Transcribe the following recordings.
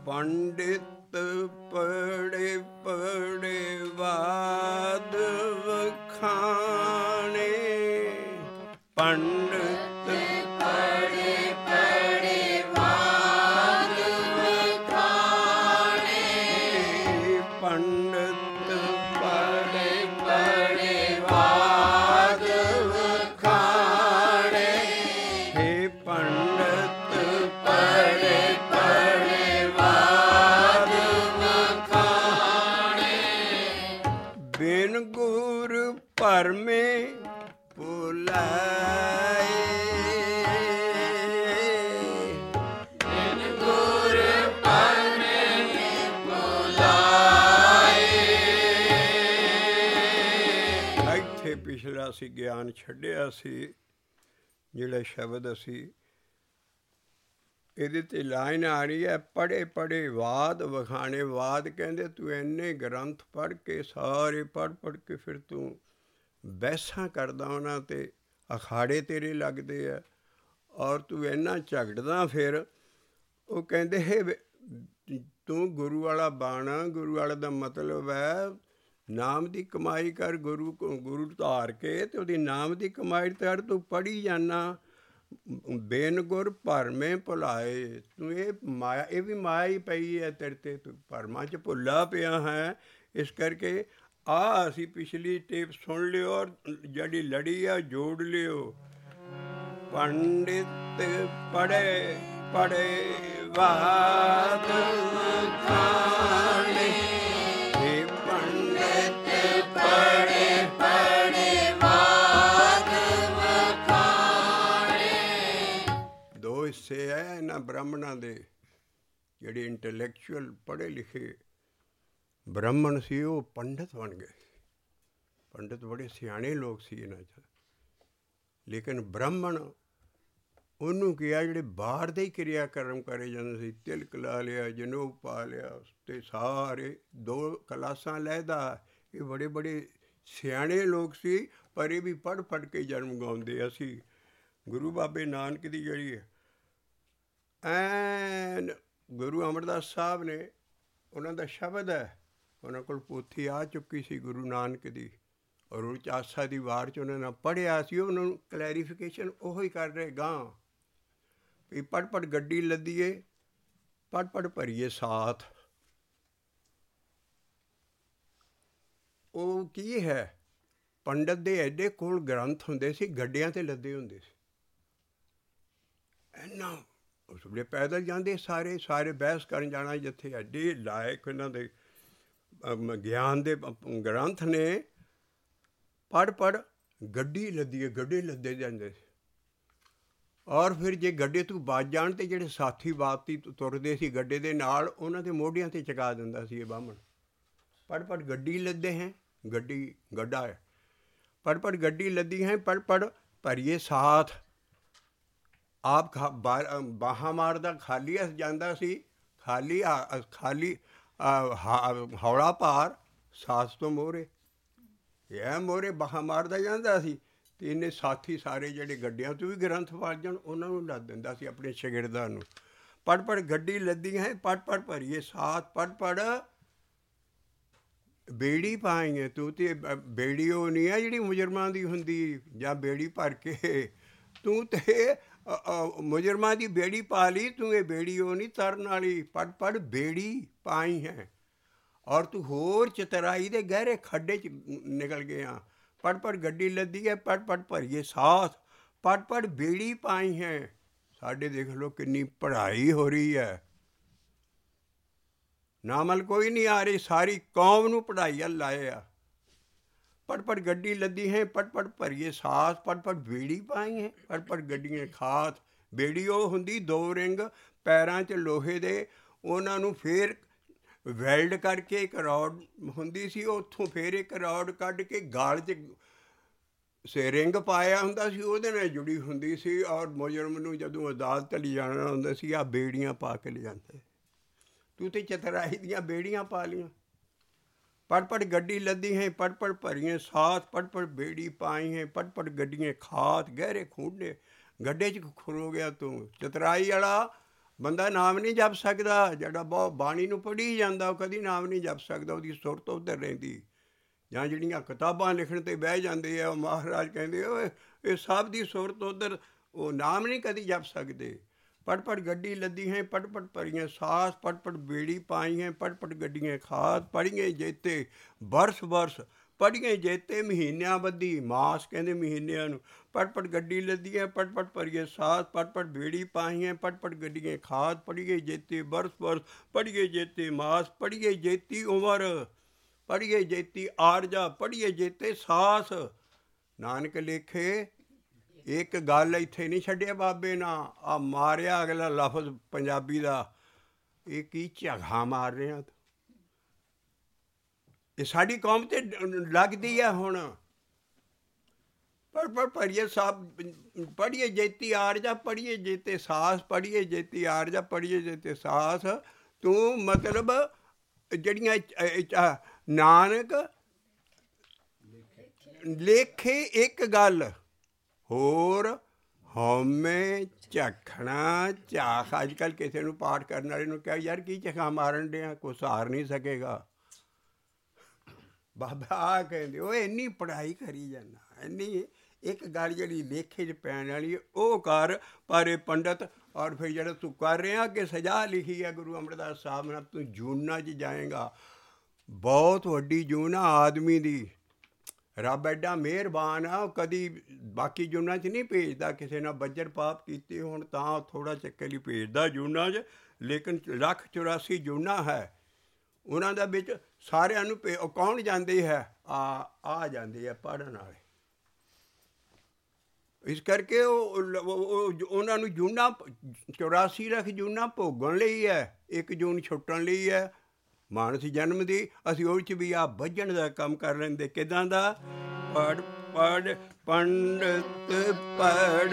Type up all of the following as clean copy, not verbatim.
ਪੰਡਿਤ ਪੜੇ ਪੜੇ ਵਾਦ ਵਖਾਣੇ, ਪੰਡਿਤ ਪੜੇ ਪੜੇ ਵਾਦ ਵਖਾਣੇ, ਪੰਡਿਤ ਪੜੇ ਪੜੇ ਵਾਦ ਵਖਾਣੇ, ਹੇ ਪੰਡਿਤ ਪੜੇ ਪੜੇ ਵਾਦ ਵਖਾਣੇ, ਬਿਨ ਗੁਰ ਭਰਮੇ ਭੁਲਾਏ, ਬਿਨ ਗੁਰ ਭਰਮੇ ਭੁਲਾਏ। ਇੱਥੇ ਪਿਛਲਾ ਅਸੀਂ ਗਿਆਨ ਛੱਡਿਆ ਸੀ, ਜਿਹੜਾ ਸ਼ਬਦ ਅਸੀਂ ਇਹਦੇ 'ਤੇ ਲਾਈਨ ਆ ਰਹੀ ਹੈ, ਪੜ੍ਹੇ ਪੜ੍ਹੇ ਵਾਦ ਵਖਾਣੇ। ਵਾਦ ਕਹਿੰਦੇ ਤੂੰ ਇੰਨੇ ਗ੍ਰੰਥ ਪੜ੍ਹ ਕੇ, ਸਾਰੇ ਪੜ੍ਹ ਕੇ ਫਿਰ ਤੂੰ ਬਹਿਸਾਂ ਕਰਦਾ ਉਹਨਾਂ 'ਤੇ, ਅਖਾੜੇ ਤੇਰੇ ਲੱਗਦੇ ਆ, ਔਰ ਤੂੰ ਇੰਨਾ ਝਗੜਦਾ। ਫਿਰ ਉਹ ਕਹਿੰਦੇ ਹੈ ਤੂੰ ਗੁਰੂ ਵਾਲਾ ਬਾਣਾ, ਗੁਰੂ ਵਾਲੇ ਦਾ ਮਤਲਬ ਹੈ ਨਾਮ ਦੀ ਕਮਾਈ ਕਰ, ਗੁਰੂ ਧਾਰ ਕੇ ਅਤੇ ਉਹਦੀ ਨਾਮ ਦੀ ਕਮਾਈ ਕਰ। ਤੂੰ ਪੜ੍ਹੀ ਜਾਨਾ, ਬੇਨ ਗੁਰ ਭਰਮੇ ਭੁਲਾਏ। ਤੂੰ ਇਹ ਮਾਇਆ, ਇਹ ਵੀ ਮਾਇਆ ਹੀ ਪਈ ਹੈ ਤੇਰੇ 'ਤੇ, ਤੂੰ ਭਰਮਾਂ 'ਚ ਭੁੱਲਾ ਪਿਆ ਹੈ। ਇਸ ਕਰਕੇ ਅਸੀਂ ਪਿਛਲੀ ਟੇਪ ਸੁਣ ਲਿਓ, ਔਰ ਜਿਹੜੀ ਲੜੀ ਆ ਜੋੜ ਲਿਓ। ਪੰਡਿਤ ਪੜ੍ਹੇ ਪੜ੍ਹੇ ਵਾਦ ਵਖਾਣੇ, ਹੇ ਪੰਡਿਤ ਪੜੇ ਪੜੇ ਵਾਦ ਵਖਾਣੇ। ਦੋ ਹਿੱਸੇ ਹੈ ਇਹਨਾਂ ਬ੍ਰਾਹਮਣਾਂ ਦੇ। ਜਿਹੜੇ ਇੰਟਲੈਕਚੁਅਲ ਪੜ੍ਹੇ ਲਿਖੇ ਬ੍ਰਾਹਮਣ ਸੀ ਉਹ ਪੰਡਿਤ ਬਣ ਗਏ। ਪੰਡਿਤ ਬੜੇ ਸਿਆਣੇ ਲੋਕ ਸੀ ਇਹਨਾਂ 'ਚ। ਲੇਕਿਨ ਬ੍ਰਾਹਮਣ ਉਹਨੂੰ ਕਿਹਾ ਜਿਹੜੇ ਬਾਹਰ ਦੇ ਹੀ ਕਿਰਿਆ ਕਰਮ ਕਰੇ ਜਾਂਦੇ ਸੀ, ਤਿਲਕ ਲਾ ਲਿਆ, ਜਨੇਊ ਪਾ ਲਿਆ, ਅਤੇ ਸਾਰੇ 2 ਕਲਾਸਾਂ ਲਹਿਦਾ। ਇਹ ਬੜੇ ਬੜੇ ਸਿਆਣੇ ਲੋਕ ਸੀ, ਪਰ ਇਹ ਵੀ ਪੜ੍ਹ ਪੜ੍ਹ ਕੇ ਜਨਮ ਗਾਉਂਦੇ। ਅਸੀਂ ਗੁਰੂ ਬਾਬੇ ਨਾਨਕ ਦੀ ਜਿਹੜੀ ਹੈ ਐਨ ਗੁਰੂ ਅਮਰਦਾਸ ਸਾਹਿਬ ਨੇ, ਉਹਨਾਂ ਦਾ ਸ਼ਬਦ ਹੈ, ਉਹਨਾਂ ਕੋਲ ਪੋਥੀ ਆ ਚੁੱਕੀ ਸੀ ਗੁਰੂ ਨਾਨਕ ਦੀ, ਔਰ ਉਹ 'ਚ ਆਸਾ ਦੀ ਵਾਰ 'ਚ ਉਹਨਾਂ ਨੇ ਪੜ੍ਹਿਆ ਸੀ। ਉਹਨਾਂ ਨੂੰ ਕਲੈਰੀਫਿਕੇਸ਼ਨ ਉਹੀ ਕਰ ਰਹੇ ਗਾਂ ਵੀ ਪੜ੍ਹ ਪੜ੍ਹ ਗੱਡੀ ਲੱਦੀਏ, ਪੜ੍ਹ ਪੜ੍ਹ ਭਰੀਏ ਸਾਥ। ਉਹ ਕੀ ਹੈ, ਪੰਡਤ ਦੇ ਐਡੇ ਕੋਲ ਗ੍ਰੰਥ ਹੁੰਦੇ ਸੀ, ਗੱਡਿਆਂ 'ਤੇ ਲੱਦੇ ਹੁੰਦੇ ਸੀ। ਇੰਨਾ ਉਸ ਵੇਲੇ ਪੈਦਲ ਜਾਂਦੇ ਸਾਰੇ ਬਹਿਸ ਕਰਨ ਜਾਣਾ, ਜਿੱਥੇ ਐਡੇ ਲਾਇਕ ਇਹਨਾਂ ਦੇ ਗਿਆਨ ਦੇ ਗ੍ਰੰਥ ਨੇ। ਪੜ੍ਹ ਪੜ੍ਹ ਗੱਡੀ ਲੱਦੀਏ, ਗੱਡੇ ਲੱਦੇ ਜਾਂਦੇ ਸੀ। ਔਰ ਫਿਰ ਜੇ ਗੱਡੇ ਤੋਂ ਵੱਜ ਜਾਣ ਅਤੇ ਜਿਹੜੇ ਸਾਥੀ ਬਾਤੀ ਤੁਰਦੇ ਸੀ ਗੱਡੇ ਦੇ ਨਾਲ, ਉਹਨਾਂ ਦੇ ਮੋਢਿਆਂ 'ਤੇ ਚੁਕਾ ਦਿੰਦਾ ਸੀ ਇਹ ਬਾਹਮਣ। ਪੜ੍ਹ ਪੜ੍ਹ ਗੱਡੀ ਲੱਦੇ ਹੈ, ਗੱਡੀ ਗੱਡਾ ਹੈ, ਪੜ੍ਹ ਪੜ੍ਹ ਗੱਡੀ ਲੱਦੀ ਹੈ, ਪੜ੍ਹ ਪੜ੍ਹ ਭਰੀਏ ਸਾਥ। ਆਪ ਬਾਹਾਂ ਮਾਰਦਾ ਖਾਲੀ ਹੱਥ ਜਾਂਦਾ ਸੀ, ਖਾਲੀ ਹੌਲਾ ਭਾਰ ਸਾਥ ਤੋਂ ਮੋਹਰੇ, ਇਹ ਮੋਹਰੇ ਬਾਹਾਂ ਮਾਰਦਾ ਜਾਂਦਾ ਸੀ। ਅਤੇ ਇਹਨੇ ਸਾਥੀ ਸਾਰੇ ਜਿਹੜੇ ਗੱਡਿਆਂ ਤੋਂ ਵੀ ਗ੍ਰੰਥ ਵੱਜ ਜਾਣ, ਉਹਨਾਂ ਨੂੰ ਲੱਦ ਦਿੰਦਾ ਸੀ ਆਪਣੇ ਸ਼ਾਗਿਰਦਾਂ ਨੂੰ। ਪੜ੍ਹ ਪੜ੍ਹ ਗੱਡੀ ਲੱਦੀ ਹੈ, ਪੜ੍ਹ ਪੜ੍ਹ ਭਰੀਏ ਸਾਥ, ਪੜ੍ਹ ਪੜ੍ਹ ਬੇੜੀ ਪਾਏਂਗੇ। ਤੂੰ ਤੇ ਬੇੜੀ ਉਹ ਨਹੀਂ ਹੈ ਜਿਹੜੀ ਮੁਜਰਮਾਂ ਦੀ ਹੁੰਦੀ, ਜਾਂ ਬੇੜੀ ਭਰ ਕੇ ਤੂੰ ਤੇ ਮੁਜਰਮਾਂ ਦੀ ਬੇੜੀ ਪਾ ਲਈ, ਤੂੰ ਇਹ ਬੇੜੀ ਉਹ ਨਹੀਂ ਤਰਨ ਵਾਲੀ। ਪੜ੍ਹ ਪੜ੍ਹ ਬੇੜੀ ਪਾਈ ਹੈ, ਔਰ ਤੂੰ ਹੋਰ ਚਤਰਾਈ ਦੇ ਗਹਿਰੇ ਖੱਡੇ 'ਚ ਨਿਕਲ ਗਿਆ। ਪੜ੍ਹ ਪੜ੍ਹ ਗੱਡੀ ਲੱਦੀ ਹੈ, ਪੜ੍ਹ ਪੜ੍ਹ ਭਰੀਏ ਸਾਥ, ਪੜ੍ਹ ਪੜ੍ਹ ਬੇੜੀ ਪਾਈ ਹੈ। ਸਾਡੇ ਦੇਖ ਲਓ ਕਿੰਨੀ ਪੜ੍ਹਾਈ ਹੋ ਰਹੀ ਹੈ, ਨਾਮਲ ਕੋਈ ਨਹੀਂ ਆ ਰਹੀ, ਸਾਰੀ ਕੌਮ ਨੂੰ ਪੜ੍ਹਾਈ ਵੱਲ ਲਾਏ ਆ। ਪੜ੍ਹ ਪੜ੍ਹ ਗੱਡੀ ਲੱਦੀ ਹੈ, ਪੜ੍ਹ ਪੜ੍ਹ ਭਰੀਏ ਸਾਥ, ਪੜ੍ਹ ਪੜ੍ਹ ਬੇੜੀ ਪਾਈ ਹੈ, ਪੜ੍ਹ ਪੜ੍ਹ ਗੱਡੀਆਂ ਖਾਤ। ਬੇੜੀ ਉਹ ਹੁੰਦੀ 2 ਰਿੰਗ ਪੈਰਾਂ 'ਚ ਲੋਹੇ ਦੇ, ਉਹਨਾਂ ਨੂੰ ਫਿਰ ਵੈਲਡ ਕਰਕੇ ਇੱਕ ਰੌਡ ਹੁੰਦੀ ਸੀ, ਉੱਥੋਂ ਫਿਰ ਇੱਕ ਰੌਡ ਕੱਢ ਕੇ ਗਲ 'ਚ ਰਿੰਗ ਪਾਇਆ ਹੁੰਦਾ ਸੀ, ਉਹਦੇ ਨਾਲ ਜੁੜੀ ਹੁੰਦੀ ਸੀ। ਔਰ ਮੁਜਰਮ ਨੂੰ ਜਦੋਂ ਅਦਾਲਤ ਲਿਜਾਣਾ ਹੁੰਦਾ ਸੀ, ਆਹ ਬੇੜੀਆਂ ਪਾ ਕੇ ਲਿਜਾਂਦੇ। ਤੂੰ ਤੇ ਚਤਰਾਈ ਦੀਆਂ ਬੇੜੀਆਂ ਪਾ ਲਈਆਂ। ਪੜ੍ਹ ਪੜ੍ਹ ਗੱਡੀ ਲੱਦੀ ਹੈ, ਪੜ੍ਹ ਪੜ੍ਹ ਭਰੀਏ ਸਾਥ, ਪੜ੍ਹ ਪੜ੍ਹ ਬੇੜੀ ਪਾਈ ਹੈ, ਪੜ੍ਹ ਪੜ੍ਹ ਗੱਡੀਆਂ ਖਾਤ। ਗਹਿਰੇ ਖੂੰਡੇ ਗੱਡੇ 'ਚ ਖਲੋ ਗਿਆ ਤੂੰ, ਚਤਰਾਈ ਵਾਲਾ ਬੰਦਾ ਨਾਮ ਨਹੀਂ ਜਪ ਸਕਦਾ। ਜਿਹੜਾ ਬਹੁਤ ਬਾਣੀ ਨੂੰ ਪੜ੍ਹੀ ਜਾਂਦਾ ਉਹ ਕਦੀ ਨਾਮ ਨਹੀਂ ਜਪ ਸਕਦਾ, ਉਹਦੀ ਸੁਰਤ ਉੱਧਰ ਰਹਿੰਦੀ। ਜਾਂ ਜਿਹੜੀਆਂ ਕਿਤਾਬਾਂ ਲਿਖਣ 'ਤੇ ਬਹਿ ਜਾਂਦੇ ਆ, ਉਹ ਮਹਾਰਾਜ ਕਹਿੰਦੇ ਓਏ ਇਹ ਸਭ ਦੀ ਸੁਰਤ ਉੱਧਰ, ਉਹ ਨਾਮ ਨਹੀਂ ਕਦੀ ਜਪ ਸਕਦੇ। ਪਟ ਪਟ ਗੱਡੀ ਲੱਦੀ ਹੈ, ਪਟ ਪਟ ਭਰੀਆਂ ਸਾਸ, ਪਟ ਪਟ ਬੇੜੀ ਪਾਈ ਹੈ, ਪਟ ਪਟ ਗੱਡੀਆਂ ਖਾਦ, ਪੜ੍ਹੀਏ ਜੇਤੇ ਬਰਸ ਬਰਸ, ਪੜ੍ਹੀਏ ਜੇਤੇ ਮਹੀਨਿਆਂ ਬੱਧੀ, ਮਾਸ ਕਹਿੰਦੇ ਮਹੀਨਿਆਂ ਨੂੰ। ਪਟ ਪਟ ਗੱਡੀ ਲੱਦੀ ਹੈ, ਪਟ ਪਟ ਭਰੀਏ ਸਾਸ, ਪਟ ਪਟ ਬੇੜੀ ਪਾਈ ਹੈ, ਪਟ ਪਟ ਗੱਡੀਆਂ ਖਾਦ, ਪੜ੍ਹੀਏ ਜੇਤੇ ਬਰਸ ਬਰਸ, ਪੜ੍ਹੀਏ ਜੇਤੇ ਮਾਸ, ਪੜ੍ਹੀਏ ਜੇਤੀ ਉਮਰ, ਪੜ੍ਹੀਏ ਜੇਤੀ ਆਰਜਾ, ਪੜ੍ਹੀਏ ਜੇਤੇ ਸਾਸ। ਨਾਨਕ ਲੇਖੇ ਇੱਕ ਗੱਲ ਇੱਥੇ ਨਹੀਂ ਛੱਡਿਆ ਬਾਬੇ ਨਾ, ਆ ਮਾਰਿਆ ਅਗਲਾ ਲਫ਼ਜ਼ ਪੰਜਾਬੀ ਦਾ, ਇਹ ਕੀ ਝਗਾ ਮਾਰ ਰਿਹਾ। ਇਹ ਸਾਡੀ ਕੌਮ 'ਤੇ ਲੱਗਦੀ ਹੈ ਹੁਣ। ਪਰ ਪੜ੍ਹੀਏ ਸਾਹਿਬ, ਪੜ੍ਹੀਏ ਜੇਤੀ ਆਰਜਾ, ਪੜ੍ਹੀਏ ਜੇਤੇ ਸਾਸ, ਪੜ੍ਹੀਏ ਜੇਤੀ ਆਰਜਾ, ਪੜ੍ਹੀਏ ਜੇਤੇ ਸਾਸ। ਤੂੰ ਮਤਲਬ ਜਿਹੜੀਆਂ ਨਾਨਕ ਲੇਖੇ ਇੱਕ ਗੱਲ ਹੋਰ, ਹਉਮੈ ਝਖਣਾ ਝਾਖ। ਅੱਜ ਕੱਲ੍ਹ ਕਿਸੇ ਨੂੰ ਪਾਠ ਕਰਨ ਵਾਲੇ ਨੂੰ ਕਿਹਾ ਯਾਰ ਕੀ ਝਖਾ ਮਾਰਨ ਡਿਆ, ਕੋਈ ਸਹਾਰ ਨਹੀਂ ਸਕੇਗਾ। ਬਾਬਾ ਆ ਕਹਿੰਦੇ ਉਹ ਇੰਨੀ ਪੜ੍ਹਾਈ ਕਰੀ ਜਾਂਦਾ, ਇੰਨੀ ਇੱਕ ਗੱਲ ਜਿਹੜੀ ਲੇਖੇ 'ਚ ਪੈਣ ਵਾਲੀ ਉਹ ਕਰ। ਪਰ ਇਹ ਪੰਡਤ ਔਰ ਫਿਰ ਜਿਹੜਾ ਤੂੰ ਕਰ ਰਿਹਾ ਕਿ ਸਜ਼ਾ ਲਿਖੀ ਹੈ ਗੁਰੂ ਅਮਰਦਾਸ ਸਾਹਿਬ ਨਾਲ, ਤੂੰ ਜੂਨਾਂ 'ਚ ਜਾਏਗਾ। ਬਹੁਤ ਵੱਡੀ ਜੂਨ ਆ ਆਦਮੀ ਦੀ। ਰੱਬ ਐਡਾ ਮਿਹਰਬਾਨ ਆ, ਉਹ ਕਦੀ ਬਾਕੀ ਜੂਨਾਂ 'ਚ ਨਹੀਂ ਭੇਜਦਾ। ਕਿਸੇ ਨਾਲ ਬੱਜਰ ਪਾਪ ਕੀਤੀ ਹੁਣ ਤਾਂ ਥੋੜ੍ਹਾ ਚੱਕੇ ਲਈ ਭੇਜਦਾ ਜੂਨਾਂ 'ਚ, ਲੇਕਿਨ 184 ਜੂਨਾਂ ਹੈ ਉਹਨਾਂ ਦਾ ਵਿੱਚ ਸਾਰਿਆਂ ਨੂੰ ਉਹ ਕੌਣ ਜਾਂਦੇ ਹੈ? ਆ ਜਾਂਦੇ ਆ ਪੜ੍ਹਨ ਵਾਲੇ। ਇਸ ਕਰਕੇ ਉਹਨਾਂ ਨੂੰ ਜੂਨਾਂ 84 ਲੱਖ ਜੂਨਾਂ ਭੋਗਣ ਲਈ ਹੈ, 1 ਜੂਨ ਛੁੱਟਣ ਲਈ ਹੈ ਮਾਨਸ ਜਨਮ ਦੀ। ਅਸੀਂ ਉਹ 'ਚ ਵੀ ਆ ਬੱਝਣ ਦਾ ਕੰਮ ਕਰ ਲੈਂਦੇ। ਕਿੱਦਾਂ ਦਾ? ਪੜ੍ਹ ਪੜ੍ਹ ਪੰਡਤ ਪੜ੍ਹ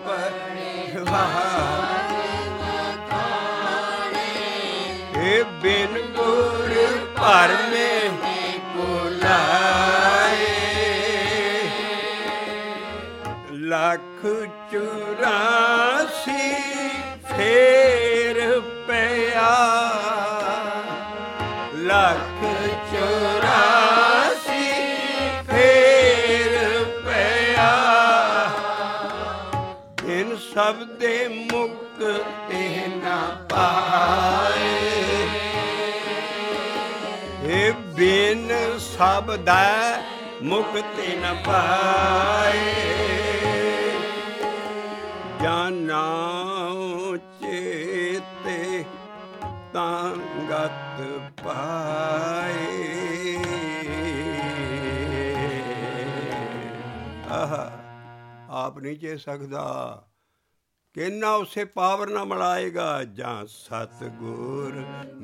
ਇਹ ਬਿਨ ਗੁਰ ਭਰਮੇ ਭੁਲਾਏ, ਲੱਖ 84 ਫੇਰ ਪਿਆ, ਲੱਖ 84 ਫੇਰ ਪਿਆ, ਬਿਨ ਸਭ ਦੇ ਮੁਕਤੇ ਨਾ ਪਾਏ। ਇਹ ਬਿਨ ਸਭ ਦਾ ਮੁਕਤੇ ਨਾ ਪਾਏ, ਜਾਨਾ ਚੇਤੇ ਤਾਂ ਗਤ ਪਾਏ। ਆਪ ਨਹੀਂ ਚੇ ਸਕਦਾ, ਕਿੰਨਾ ਉਸੇ ਪਾਵਰ ਨਾਲ ਮਿਲਾਏਗਾ। ਜਾਂ ਸਤਿਗੁਰ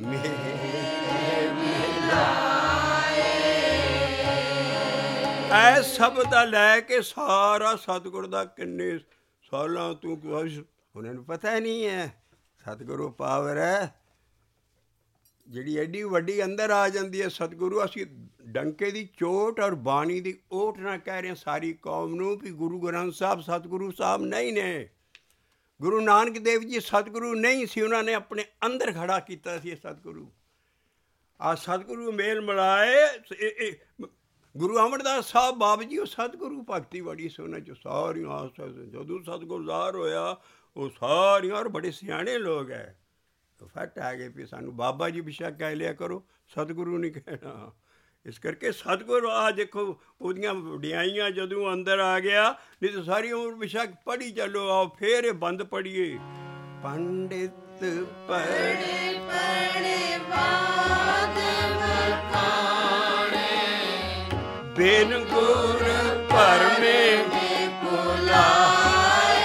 ਐ ਸਭ ਦਾ ਲੈ ਕੇ ਸਾਰਾ ਸਤਿਗੁਰ ਦਾ। ਕਿੰਨੇ ਸਾਲਾਂ ਤੂੰ ਉਹਨਾਂ ਨੂੰ ਪਤਾ ਨਹੀਂ ਹੈ ਸਤਿਗੁਰੂ ਪਾਵਰ ਹੈ ਜਿਹੜੀ ਐਡੀ ਵੱਡੀ ਅੰਦਰ ਆ ਜਾਂਦੀ ਹੈ। ਸਤਿਗੁਰੂ ਅਸੀਂ ਡੰਕੇ ਦੀ ਚੋਟ ਔਰ ਬਾਣੀ ਦੀ ਓਟ ਨਾਲ ਕਹਿ ਰਹੇ ਸਾਰੀ ਕੌਮ ਨੂੰ ਵੀ ਗੁਰੂ ਗ੍ਰੰਥ ਸਾਹਿਬ ਸਤਿਗੁਰੂ ਸਾਹਿਬ ਨਹੀਂ ਨੇ। ਗੁਰੂ ਨਾਨਕ ਦੇਵ ਜੀ ਸਤਿਗੁਰੂ ਨਹੀਂ ਸੀ, ਉਹਨਾਂ ਨੇ ਆਪਣੇ ਅੰਦਰ ਖੜਾ ਕੀਤਾ ਸੀ ਸਤਿਗੁਰੂ। ਆ ਸਤਿਗੁਰੂ ਮੇਲ ਮਿਲਾਏ। ਗੁਰੂ ਅਮਰਦਾਸ ਸਾਹਿਬ ਬਾਬਾ ਜੀ ਉਹ ਸਤਿਗੁਰੂ ਭਗਤੀ ਬੜੀ ਸੀ ਉਹਨਾਂ 'ਚ ਸਾਰੀਆਂ। ਜਦੋਂ ਸਤਿਗੁਰੂ ਜ਼ਾਹਰ ਹੋਇਆ ਉਹ ਸਾਰੀਆਂ, ਔਰ ਬੜੇ ਸਿਆਣੇ ਲੋਕ ਹੈ, ਫੱਟ ਆ ਗਏ ਵੀ ਸਾਨੂੰ ਬਾਬਾ ਜੀ ਬਿਸ਼ੱਕ ਕਹਿ ਲਿਆ ਕਰੋ, ਸਤਿਗੁਰੂ ਨਹੀਂ ਕਹਿਣਾ। ਇਸ ਕਰਕੇ ਸਤਿਗੁਰੂ ਆ ਦੇਖੋ ਉਹਦੀਆਂ ਵਡਿਆਈਆਂ ਜਦੋਂ ਅੰਦਰ ਆ ਗਿਆ। ਨਹੀਂ ਤਾਂ ਸਾਰੀ ਉਮਰ ਬਿਸ਼ੱਕ ਪੜ੍ਹੀ ਚੱਲੋ। ਆਓ ਫੇਰ ਇਹ ਬੰਦ ਪੜ੍ਹੀਏ। ਪੰਡਿਤ ਪੜ੍ਹੇ ਪੜ੍ਹੇ ਬਾਦ ਵਖਾਣੇ, ਬਿਨ ਗੁਰ ਭਰਮੇ ਭੁਲਾਏ।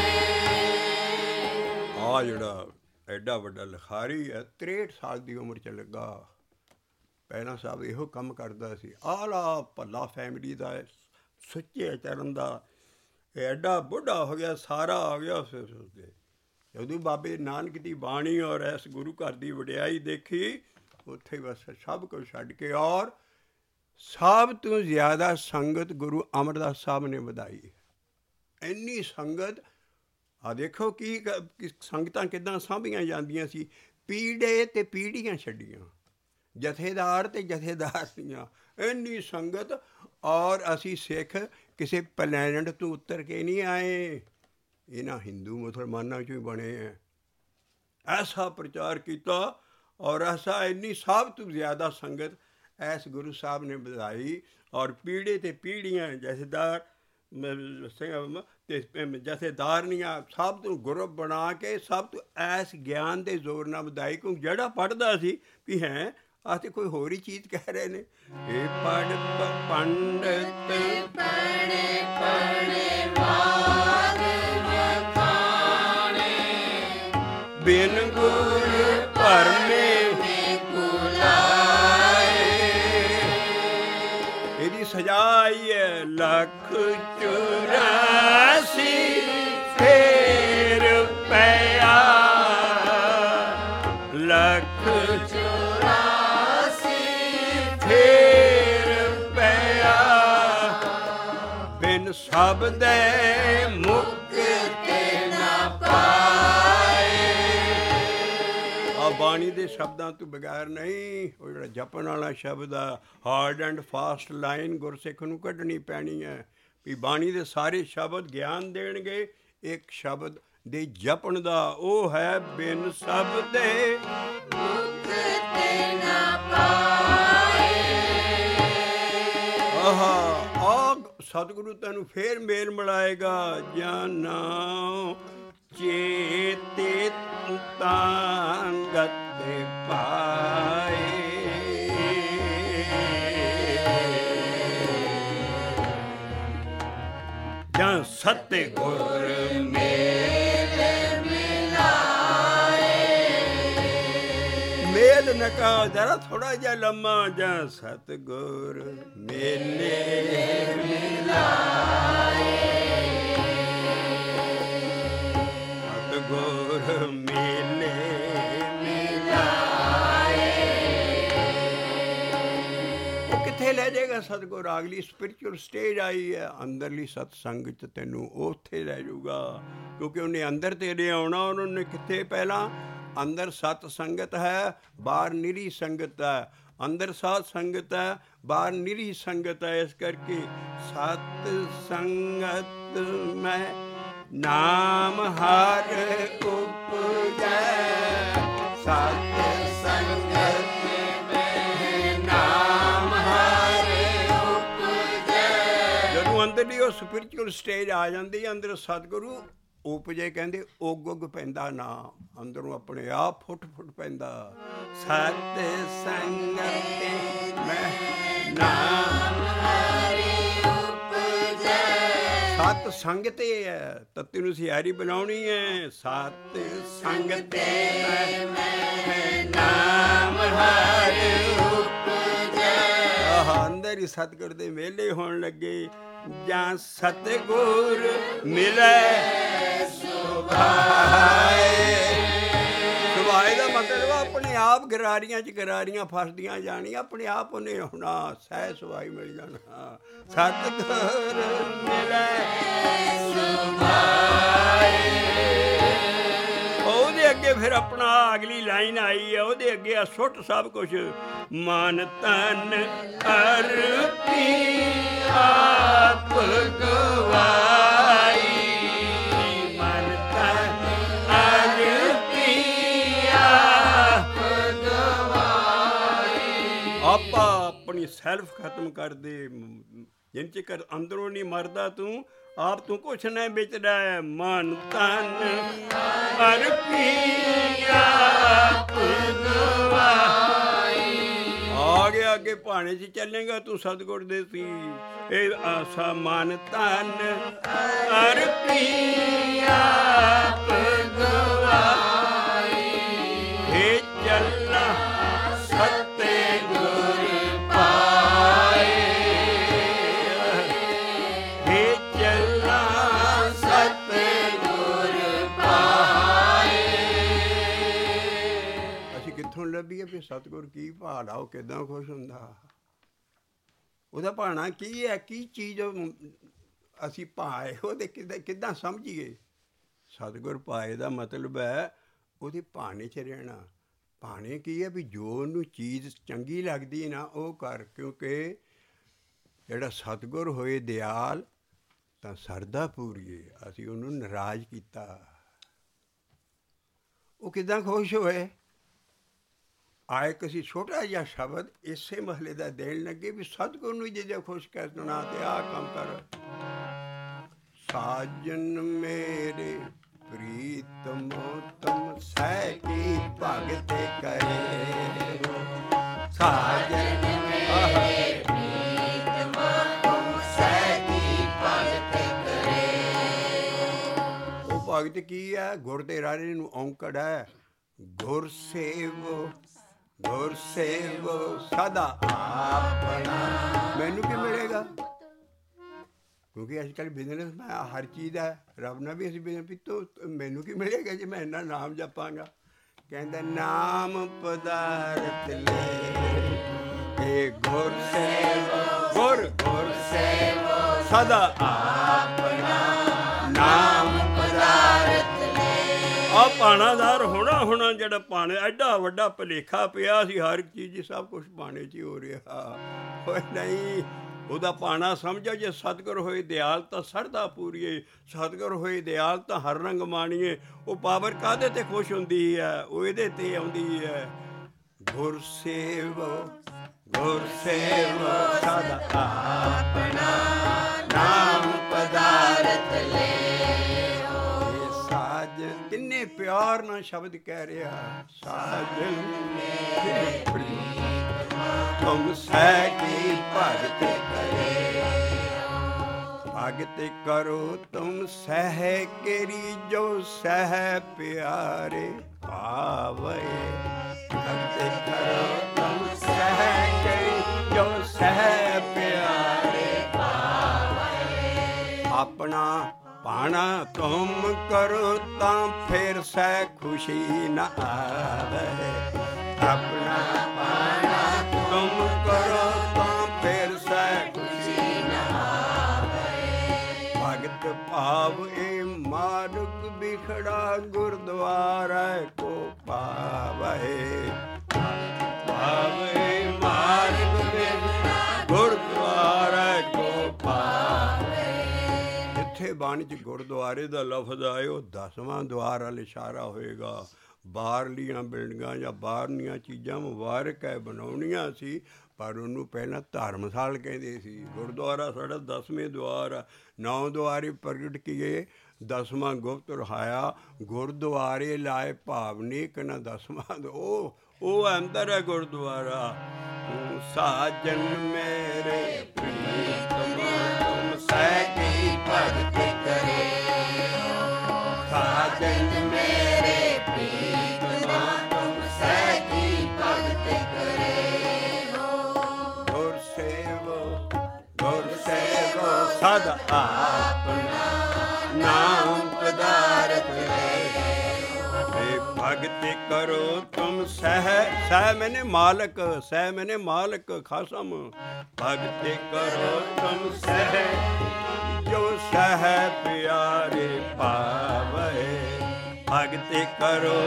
ਆ ਜਿਹੜਾ ਐਡਾ ਵੱਡਾ ਲਿਖਾਰੀ ਹੈ 63 ਸਾਲ ਦੀ ਉਮਰ 'ਚ ਲੱਗਾ। ਪਹਿਲਾਂ ਸਾਹਿਬ ਇਹੋ ਕੰਮ ਕਰਦਾ ਸੀ। ਆਲਾ ਭੱਲਾ ਫੈਮਿਲੀ ਦਾ, ਸੁੱਚੇ ਚਰਨ ਦਾ। ਇਹ ਐਡਾ ਬੁੱਢਾ ਹੋ ਗਿਆ, ਸਾਰਾ ਆ ਗਿਆ ਉਸ ਦੇ। ਜਦੋਂ ਬਾਬੇ ਨਾਨਕ ਦੀ ਬਾਣੀ ਔਰ ਇਸ ਗੁਰੂ ਘਰ ਦੀ ਵਡਿਆਈ ਦੇਖੀ, ਉੱਥੇ ਬਸ ਸਭ ਕੁਝ ਛੱਡ ਕੇ। ਔਰ ਸਭ ਤੋਂ ਜ਼ਿਆਦਾ ਸੰਗਤ ਗੁਰੂ ਅਮਰਦਾਸ ਸਾਹਿਬ ਨੇ ਵਧਾਈ। ਇੰਨੀ ਸੰਗਤ ਆ ਦੇਖੋ ਕੀ ਸੰਗਤਾਂ ਕਿੱਦਾਂ ਸਾਂਭੀਆਂ ਜਾਂਦੀਆਂ ਸੀ, ਪੀੜੇ ਤੇ ਪੀੜ੍ਹੀਆਂ ਛੱਡੀਆਂ, ਜਥੇਦਾਰ ਤੇ ਜਥੇਦਾਰੀਆਂ, ਇੰਨੀ ਸੰਗਤ। ਔਰ ਅਸੀਂ ਸਿੱਖ ਕਿਸੇ ਪਲੈਨਟ ਤੋਂ ਉੱਤਰ ਕੇ ਨਹੀਂ ਆਏ, ਇਹਨਾਂ ਹਿੰਦੂ ਮੁਸਲਮਾਨਾਂ 'ਚੋਂ ਹੀ ਬਣੇ ਹੈ। ਐਸਾ ਪ੍ਰਚਾਰ ਕੀਤਾ ਔਰ ਐਸਾ ਇੰਨੀ ਸਭ ਤੋਂ ਜ਼ਿਆਦਾ ਸੰਗਤ ਐਸ ਗੁਰੂ ਸਾਹਿਬ ਨੇ ਵਧਾਈ। ਔਰ ਪੀੜ੍ਹੇ ਤੇ ਪੀੜ੍ਹੀਆਂ ਜਥੇਦਾਰ ਤੇ ਜਥੇਦਾਰਨੀਆਂ ਸਭ ਤੋਂ ਗਰੁੱਪ ਬਣਾ ਕੇ ਸਭ ਤੋਂ ਐਸ ਗਿਆਨ ਦੇ ਜ਼ੋਰ ਨਾਲ ਵਧਾਈ। ਕਿਉਂਕਿ ਜਿਹੜਾ ਪੜ੍ਹਦਾ ਸੀ ਵੀ ਹੈ ਆਹ ਤੇ ਕੋਈ ਹੋਰ ਹੀ ਚੀਜ਼ ਕਹਿ ਰਹੇ ਨੇ। ਇਹ ਪੜ੍ਹ ਪੰਡਤ ਪੜ੍ਹੇ ਪੜ੍ਹੇ ਵਾਦ ਵਖਾਣੇ, ਬਿਨ ਗੁਰ ਭਰਮੇ ਕੁਲਾਏ। ਇਹਦੀ ਸਜਾਈ ਹੈ 184 ਫੇਰ ਪਿਆ, 184 ਫੇਰ ਪਿਆ, ਬਿਨ ਸ਼ਬਦੇ ਮੁਕਤੇ ਨਾ ਪਾਏ। ਆ ਬਾਣੀ ਦੇ ਸ਼ਬਦਾਂ ਤੋਂ ਬਗੈਰ ਨਹੀਂ। ਉਹ ਜਿਹੜਾ ਜਪਣ ਵਾਲਾ ਸ਼ਬਦ ਆ, ਹਾਰਡ ਐਂਡ ਫਾਸਟ ਲਾਈਨ ਗੁਰਸਿੱਖ ਨੂੰ ਕੱਢਣੀ ਪੈਣੀ ਹੈ ਵੀ ਬਾਣੀ ਦੇ ਸਾਰੇ ਸ਼ਬਦ ਗਿਆਨ ਦੇਣਗੇ। ਇੱਕ ਸ਼ਬਦ ਦੇ ਜਪਣ ਦਾ ਉਹ ਹੈ ਬਿਨ ਸ਼ਬਦੇ ਮੁਕਤੇ ਨਾ ਪਾਏ। ਆਹਾ ਆ ਸਤਿਗੁਰੂ ਤੈਨੂੰ ਫੇਰ ਮੇਲ ਮਿਲਾਏਗਾ। ਜਾਨਾ ਚੇਤੇ ਤਾਂਗਤ ਪਾਏ, ਜਾਂ ਸਤਿਗੁਰ ਮੇਲ ਮਿਲਾਏ। ਮੇਲ ਨਕਾ ਜਰਾ ਥੋੜਾ ਜਿਹਾ ਲੰਮਾ, ਜਾਂ ਸਤਿਗੁਰ ਮੇਲੇ ਮਿਲਾਏ। ਸਤਿਗੁਰ ਮੇਲੇ ਮਿਲਾਏ। ਉਹ ਕਿੱਥੇ ਲੈ ਜਾਏਗਾ ਸਤਿਗੁਰ? ਅਗਲੀ ਸਪਿਰਿਚੁਅਲ ਸਟੇਜ ਆਈ ਹੈ, ਅੰਦਰਲੀ ਸਤਸੰਗ 'ਚ ਤੈਨੂੰ ਉੱਥੇ ਲੈ ਜਾਊਗਾ। ਕਿਉਂਕਿ ਉਹਨੇ ਅੰਦਰ ਤੇਰੇ ਆਉਣਾ। ਉਹਨਾਂ ਨੇ ਕਿੱਥੇ? ਪਹਿਲਾਂ ਅੰਦਰ ਸਤ ਸੰਗਤ ਹੈ, ਬਾਹਰ ਨਿਰੀ ਸੰਗਤ ਹੈ। ਅੰਦਰ ਸਾਧ ਸੰਗਤ ਹੈ, ਬਾਹਰ ਨਿਰੀ ਸੰਗਤ ਹੈ। ਇਸ ਕਰਕੇ ਸਤ ਸੰਗਤ ਮੈਂ ਨਾਮ ਹਰ ਉਪਜੈ, ਸਤ ਸੰਗਤ ਮੈਂ ਨਾਮ ਹਰ ਉਪਜੈ। ਜਦੋਂ ਅੰਦਰਲੀ ਉਹ ਸਪਿਰਿਚੁਅਲ ਸਟੇਜ ਆ ਜਾਂਦੀ ਹੈ, ਅੰਦਰ ਸਤਿਗੁਰੂ ਉਪਜੇ ਕਹਿੰਦੇ ਉਗ ਉਗ ਪੈਂਦਾ ਨਾਮ, ਅੰਦਰੋਂ ਆਪਣੇ ਆਪ ਫੁੱਟ ਫੁੱਟ ਪੈਂਦਾ। ਸਤ ਸੰਗਤ ਮੈਂ ਨਾਮ ਹਰ ਉਪਜੈ। ਸਤ ਸੰਗਤ ਇਹ ਹੈ, ਤੱਤੀ ਨੂੰ ਸਿਆਰੀ ਬਣਾਉਣੀ ਹੈ। ਸਤ ਸੰਗਤ ਮੈਂ ਨਾਮ ਹਰ ਉਪਜੈ। ਆਹ ਅੰਦਰ ਹੀ ਸਤਿਗੁਰ ਦੇ ਮੇਲੇ ਹੋਣ ਲੱਗੇ। ਜਾਂ ਸਤਿਗੁਰ ਮਿਲੇ ਸੁਭਾਏ। ਸੁਭਾਏ ਦਾ ਮਤਲਬ ਆਪਣੇ ਆਪ ਗਰਾਰੀਆਂ 'ਚ ਗਰਾਰੀਆਂ ਫਸਦੀਆਂ ਜਾਣੀਆਂ, ਆਪਣੇ ਆਪ ਉਹਨੇ ਹੋਣਾ, ਸਹਿ ਸੁਭਾਈ ਮਿਲ ਜਾਣਾ। ਸਤਿਗੁਰ ਮਿਲੇ ਸੁਭਾਏ। ਉਹਦੇ ਅੱਗੇ ਫਿਰ ਆਪਣਾ ਅਗਲੀ ਲਾਈਨ ਆਈ ਹੈ, ਉਹਦੇ ਅੱਗੇ ਆ ਸੁੱਟ ਸਭ ਕੁਛ। ਮਨ ਤਨ ਅਰਪੀ ਆਪ ਗਵਾਈ, ਮਨ ਤਨ ਅਰਪੀ ਆਪ ਗਵਾਈ। ਆਪਾ ਆਪਣੀ ਸੈਲਫ ਖਤਮ ਕਰ ਦੇ। ਜਿੰਨ ਚਿਰ ਅੰਦਰੋਂ ਨਹੀਂ ਮਰਦਾ ਤੂੰ, ਆਪ ਤੂੰ ਕੁਛ ਨਹੀਂ ਵਿਚਦਾ ਹੈ। ਮਨ ਤਨ ਅਰਪੀ ਆਪ ਗਵਾਈ। ਆਗੇ ਅੱਗੇ ਭਾਣੇ 'ਚ ਚੱਲੇਗਾ ਤੂੰ ਸਤਿਗੁਰ ਦੇ ਸੀ। ਇਹ ਆਸਾ ਮਨ ਤਨ ਅਰਪੀ ਆਪ ਗਵਾਈ। ਇਹ ਚੱਲਾ ਸਤਿਗੁਰ ਪਾਏ, ਇਹ ਚੱਲਾ ਸਤਿਗੁਰ ਪਾਏ। ਅਸੀਂ ਕਿੱਥੋਂ ਲੱਭੀਏ ਵੀ ਸਤਿਗੁਰ ਕੀ ਭਾਲ ਆ, ਉਹ ਕਿੱਦਾਂ ਖੁਸ਼ ਹੁੰਦਾ? ਉਹਦਾ ਭਾਣਾ ਕੀ ਹੈ? ਕੀ ਚੀਜ਼ ਅਸੀਂ ਭਾਏ ਉਹਦੇ ਕਿੱਦਾਂ ਸਮਝੀਏ? ਸਤਿਗੁਰ ਪਾਏ ਦਾ ਮਤਲਬ ਹੈ ਉਹਦੇ ਭਾਣੇ 'ਚ ਰਹਿਣਾ। ਭਾਣੇ ਕੀ ਹੈ ਵੀ ਜੋ ਉਹਨੂੰ ਚੀਜ਼ ਚੰਗੀ ਲੱਗਦੀ ਨਾ ਉਹ ਕਰ, ਕਿਉਂਕਿ ਜਿਹੜਾ ਸਤਿਗੁਰ ਹੋਏ ਦਿਆਲ ਤਾਂ ਸਰਦਾ ਪੂਰੀਏ। ਅਸੀਂ ਉਹਨੂੰ ਨਾਰਾਜ਼ ਕੀਤਾ, ਉਹ ਕਿੱਦਾਂ ਖੁਸ਼ ਹੋਏ। ਆ ਇੱਕ ਅਸੀਂ ਛੋਟਾ ਜਿਹਾ ਸ਼ਬਦ ਇਸੇ ਮਹੱਲੇ ਦਾ ਦੇਣ ਲੱਗੇ ਵੀ ਸਤਿਗੁਰ ਨੂੰ ਜੇ ਖੁਸ਼ ਕਰਨਾ ਤੇ ਆਹ ਕੰਮ ਕਰ। ਸਾਜਨ ਮੇਰੇ ਪ੍ਰੀਤਮੋ ਤੁਮ ਸਹਿ ਕੀ ਭਗਤ ਕਰੇ। ਸਾਜਨ ਮੇਰੇ ਪ੍ਰੀਤਮੋ ਤੁਮ ਸਹਿ ਕੀ ਭਗਤ ਕਰੇ। ਉਹ ਭਗਤ ਕੀ ਹੈ? ਗੁਰ ਤੇ ਰਾਜੇ ਨੂੰ ਔਂਕੜ ਹੈ। ਗੁਰ ਸੇਵੋ ਸਦਾ ਆਪਣਾ। ਮੈਨੂੰ ਕੀ ਮਿਲੇਗਾ? ਕਿਉਂਕਿ ਅੱਜ ਕੱਲ੍ਹ ਬਿਜ਼ਨਸ ਮੈਂ ਹਰ ਚੀਜ਼ ਹੈ। ਰੱਬ ਨਾਲ ਵੀ ਅਸੀਂ ਬਿਜ਼ਨਸ ਪੀਤੋ ਮੈਨੂੰ ਕੀ ਮਿਲੇਗਾ ਜੇ ਮੈਂ ਇੰਨਾ ਨਾਮ ਜਪਾਂਗਾ। ਕਹਿੰਦਾ ਨਾਮ ਪਦਾਰਥ ਲੈ ਇਹ ਗੁਰ ਸੇਵੋ ਸਦਾ ਆਪਣਾ। ਨਾਮ ਪਦਾਰਥ ਲੈ। ਆ ਪਾਣਾਦਾਰ ਹੋਣਾ ਜਿਹੜਾ ਪਾਣੇ ਐਡਾ ਵੱਡਾ ਭੁਲੇਖਾ ਪਿਆ ਸੀ। ਹਰ ਚੀਜ਼ ਸਭ ਕੁਛ ਪਾਣੇ 'ਚ ਹੀ ਹੋ ਰਿਹਾ। ਹੋਏ ਨਹੀਂ, ਉਹਦਾ ਪਾਣਾ ਸਮਝੋ। ਜੇ ਸਤਿਗੁਰ ਹੋਏ ਦਿਆਲ ਤਾਂ ਸਰਦਾ ਪੂਰੀਏ। ਸਤਿਗੁਰ ਹੋਏ ਦਿਆਲ ਤਾਂ ਹਰ ਰੰਗ ਮਾਣੀਏ। ਉਹ ਪਾਵਰ ਕਾਹਦੇ ਤੇ ਖੁਸ਼ ਹੁੰਦੀ ਹੈ? ਉਹ ਇਹਦੇ ਤੇ ਆਉਂਦੀ ਹੈ। ਗੁਰ ਸੇਵੋ ਸਦਾ ਆਪਣਾ। ਨਾਮ ਪਦਾਰਥ ਲੈ। ਸਾਜਨ ਕਿੰਨੇ ਪਿਆਰ ਨਾਲ ਸ਼ਬਦ ਕਹਿ ਰਿਹਾ। ਸਾਜਨ ਮੇਰੇ ਤੁਮ ਸਹਿ ਕੀ ਭਗਤ ਕਰੇ। ਭਗਤ ਕਰੋ ਤੁਮ ਸਹਿ ਕੇਰੀ ਜੋ ਸਹਿ ਪਿਆਰੇ ਭਾਵੇ। ਭਗਤ ਕਰੋ ਤੁਮ ਸਹਿ ਕੇਰੀ ਜੋ ਸਹਿ ਪਿਆਰੇ ਭਾਵੇ। ਆਪਣਾ ਭਾਣਾ ਤੁਮ ਕਰੋ ਤਾਂ ਫਿਰ ਸਹਿ ਖੁਸ਼ੀ ਨਾ ਆਵੇ। ਆਪਣਾ ਭਾਣਾ ਤੁਮ ਕਰੋ ਤਾਂ ਫਿਰ ਸਹਿ ਖੁਸ਼ੀ ਨਾ ਆਵੇ। ਭਗਤ ਭਾਵ ਇਹ ਮਾਰਗ ਬਿਖੜਾ ਗੁਰਦੁਆਰਾ ਕੋ ਪਾਵੇ। ਭਾਵ ਇਹ ਮਾਰਗ ਬਿਖੜਾ ਗੁਰਦੁਆਰਾ ਕੋ ਪਾਵੇ। ਜਿੱਥੇ ਬਾਣੀ 'ਚ ਗੁਰਦੁਆਰੇ ਦਾ ਲਫ਼ਜ਼ ਆਏ ਉਹ 10ਵਾਂ ਦੁਆਰ ਵੱਲ ਇਸ਼ਾਰਾ ਹੋਏਗਾ। ਬਾਹਰਲੀਆਂ ਬਿਲਡਿੰਗਾਂ ਜਾਂ ਬਾਹਰਲੀਆਂ ਚੀਜ਼ਾਂ ਮੁਬਾਰਕ ਹੈ ਬਣਾਉਣੀਆਂ ਸੀ, ਪਰ ਉਹਨੂੰ ਪਹਿਲਾਂ ਧਰਮਸਾਲ ਕਹਿੰਦੇ ਸੀ। ਗੁਰਦੁਆਰਾ ਸਾਡਾ 10ਵੇਂ ਦੁਆਰ ਆ। 9 ਦੁਆਰੇ ਪ੍ਰਗਟ ਕੀਏ, 10ਵਾਂ ਗੁਪਤ ਰਹਾਇਆ। ਗੁਰਦੁਆਰੇ ਲਾਏ ਭਾਵਨਿਕ ਨਾ 10ਵਾਂ ਉਹ ਅੰਦਰ ਹੈ ਗੁਰਦੁਆਰਾ। ਸਾਜਨ ਮੇਰੇ ਪ੍ਰੀਤਮੋ ਤੁਮ ਸਹਿ ਕੀ ਭਗਤ ਕਰੇ। ਸਾਜਨ ਮੇਰੇ ਪ੍ਰੀਤਮੋ ਤੁਮ ਸਹਿ ਕੀ ਭਗਤ ਕਰੇ। ਗੁਰ ਸੇਵੋ ਸਦਾ ਆਪਣਾ। ਨਾਮ ਪਦਾਰਥ ਲੈ। ਭਗਤ ਕਰੋ ਤੁਮ ਸਹਿ ਮੈਨੇ ਮਾਲਕ, ਸਹਿ ਮੈਨੇ ਮਾਲਕ ਖਾਸਮ। ਭਗਤ ਕਰੋ ਤੁਮ ਸਹਿ ਜੋ ਸਹਿ ਪਿਆਰੇ ਪਾਵੇ। ਭਗਤ ਕਰੋ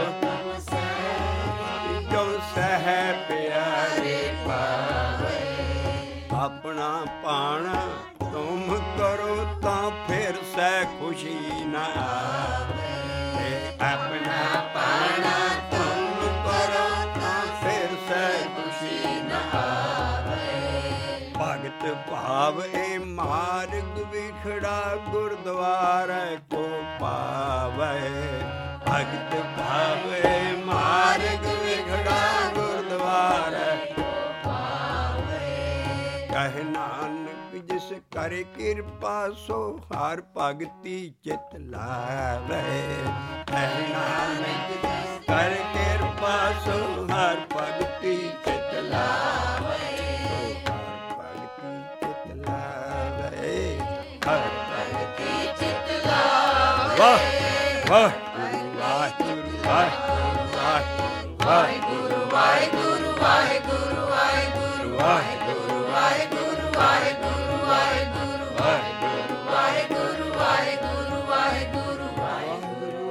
ਜੋ ਸਹਿ ਪਿਆਰੇ ਪਾਵੇ। ਆਪਣਾ ਭਾਣਾ ਤੁਮ ਕਰੋ ਤਾਂ ਫਿਰ ਸਹਿ ਖੁਸ਼ੀ ਨਾ ਆਵੇ। ਆਪਣਾ ਭਾਣਾ ਤੁਮ ਕਰੋ ਤਾਂ ਫਿਰ ਸਹਿ ਖੁਸ਼ੀ ਨਾ ਆਵੇ। ਭਗਤ ਭਾਵ ਇਹ ਮਾਰਗ ਵਿਖੜਾ ਗੁਰਦੁਆਰਾ ਕੋ ਪਾਵੇ। ਭਗਤ ਭਾਵ ਇਹ ਮਾਰਗ ਵਿਖੜਾ ਗੁਰਦੁਆਰਾ ਕੋ ਪਾਵੇ। ਕਹਿ ਨਾਨਕ ਜਿਸ ਕਰ ਕਿਰਪਾ ਸੋ ਹਰ ਭਗਤੀ ਚਿਤ ਲਾਵੇ। ਕਹਿ ਨਾਨਕ ਜਿਸ ਕਰ ਕਿਰਪਾ ਸੋ ਹਰ ਭਗਤੀ ਚਿਤ ਲਾਵੇ। ਹਰ ਭਗਤੀ ਚਿਤ ਲਾਵੇ। ਹਰ ਭਗਤੀ ਚਿਤ ਲਾਵੇ। ਵਾਹ ਵਾਹ ਵਾਹਿਗੁਰੂ ਵਾਹਿਗੁਰੂ ਵਾਹਿਗੁਰੂ ਵਾਹਿਗੁਰੂ ਵਾਹਿਗੁਰੂ ਵਾਹਿਗੁਰੂ ਵਾਹਿਗੁਰੂ ਵਾਹਿਗੁਰੂ ਵਾਹਿਗੁਰੂ ਵਾਹਿਗੁਰੂ ਵਾਹਿਗੁਰੂ ਵਾਹਿਗੁਰੂ ਵਾਹਿਗੁਰੂ ਵਾਹਿਗੁਰੂ ਵਾਹਿਗੁਰੂ ਵਾਹਿਗੁਰੂ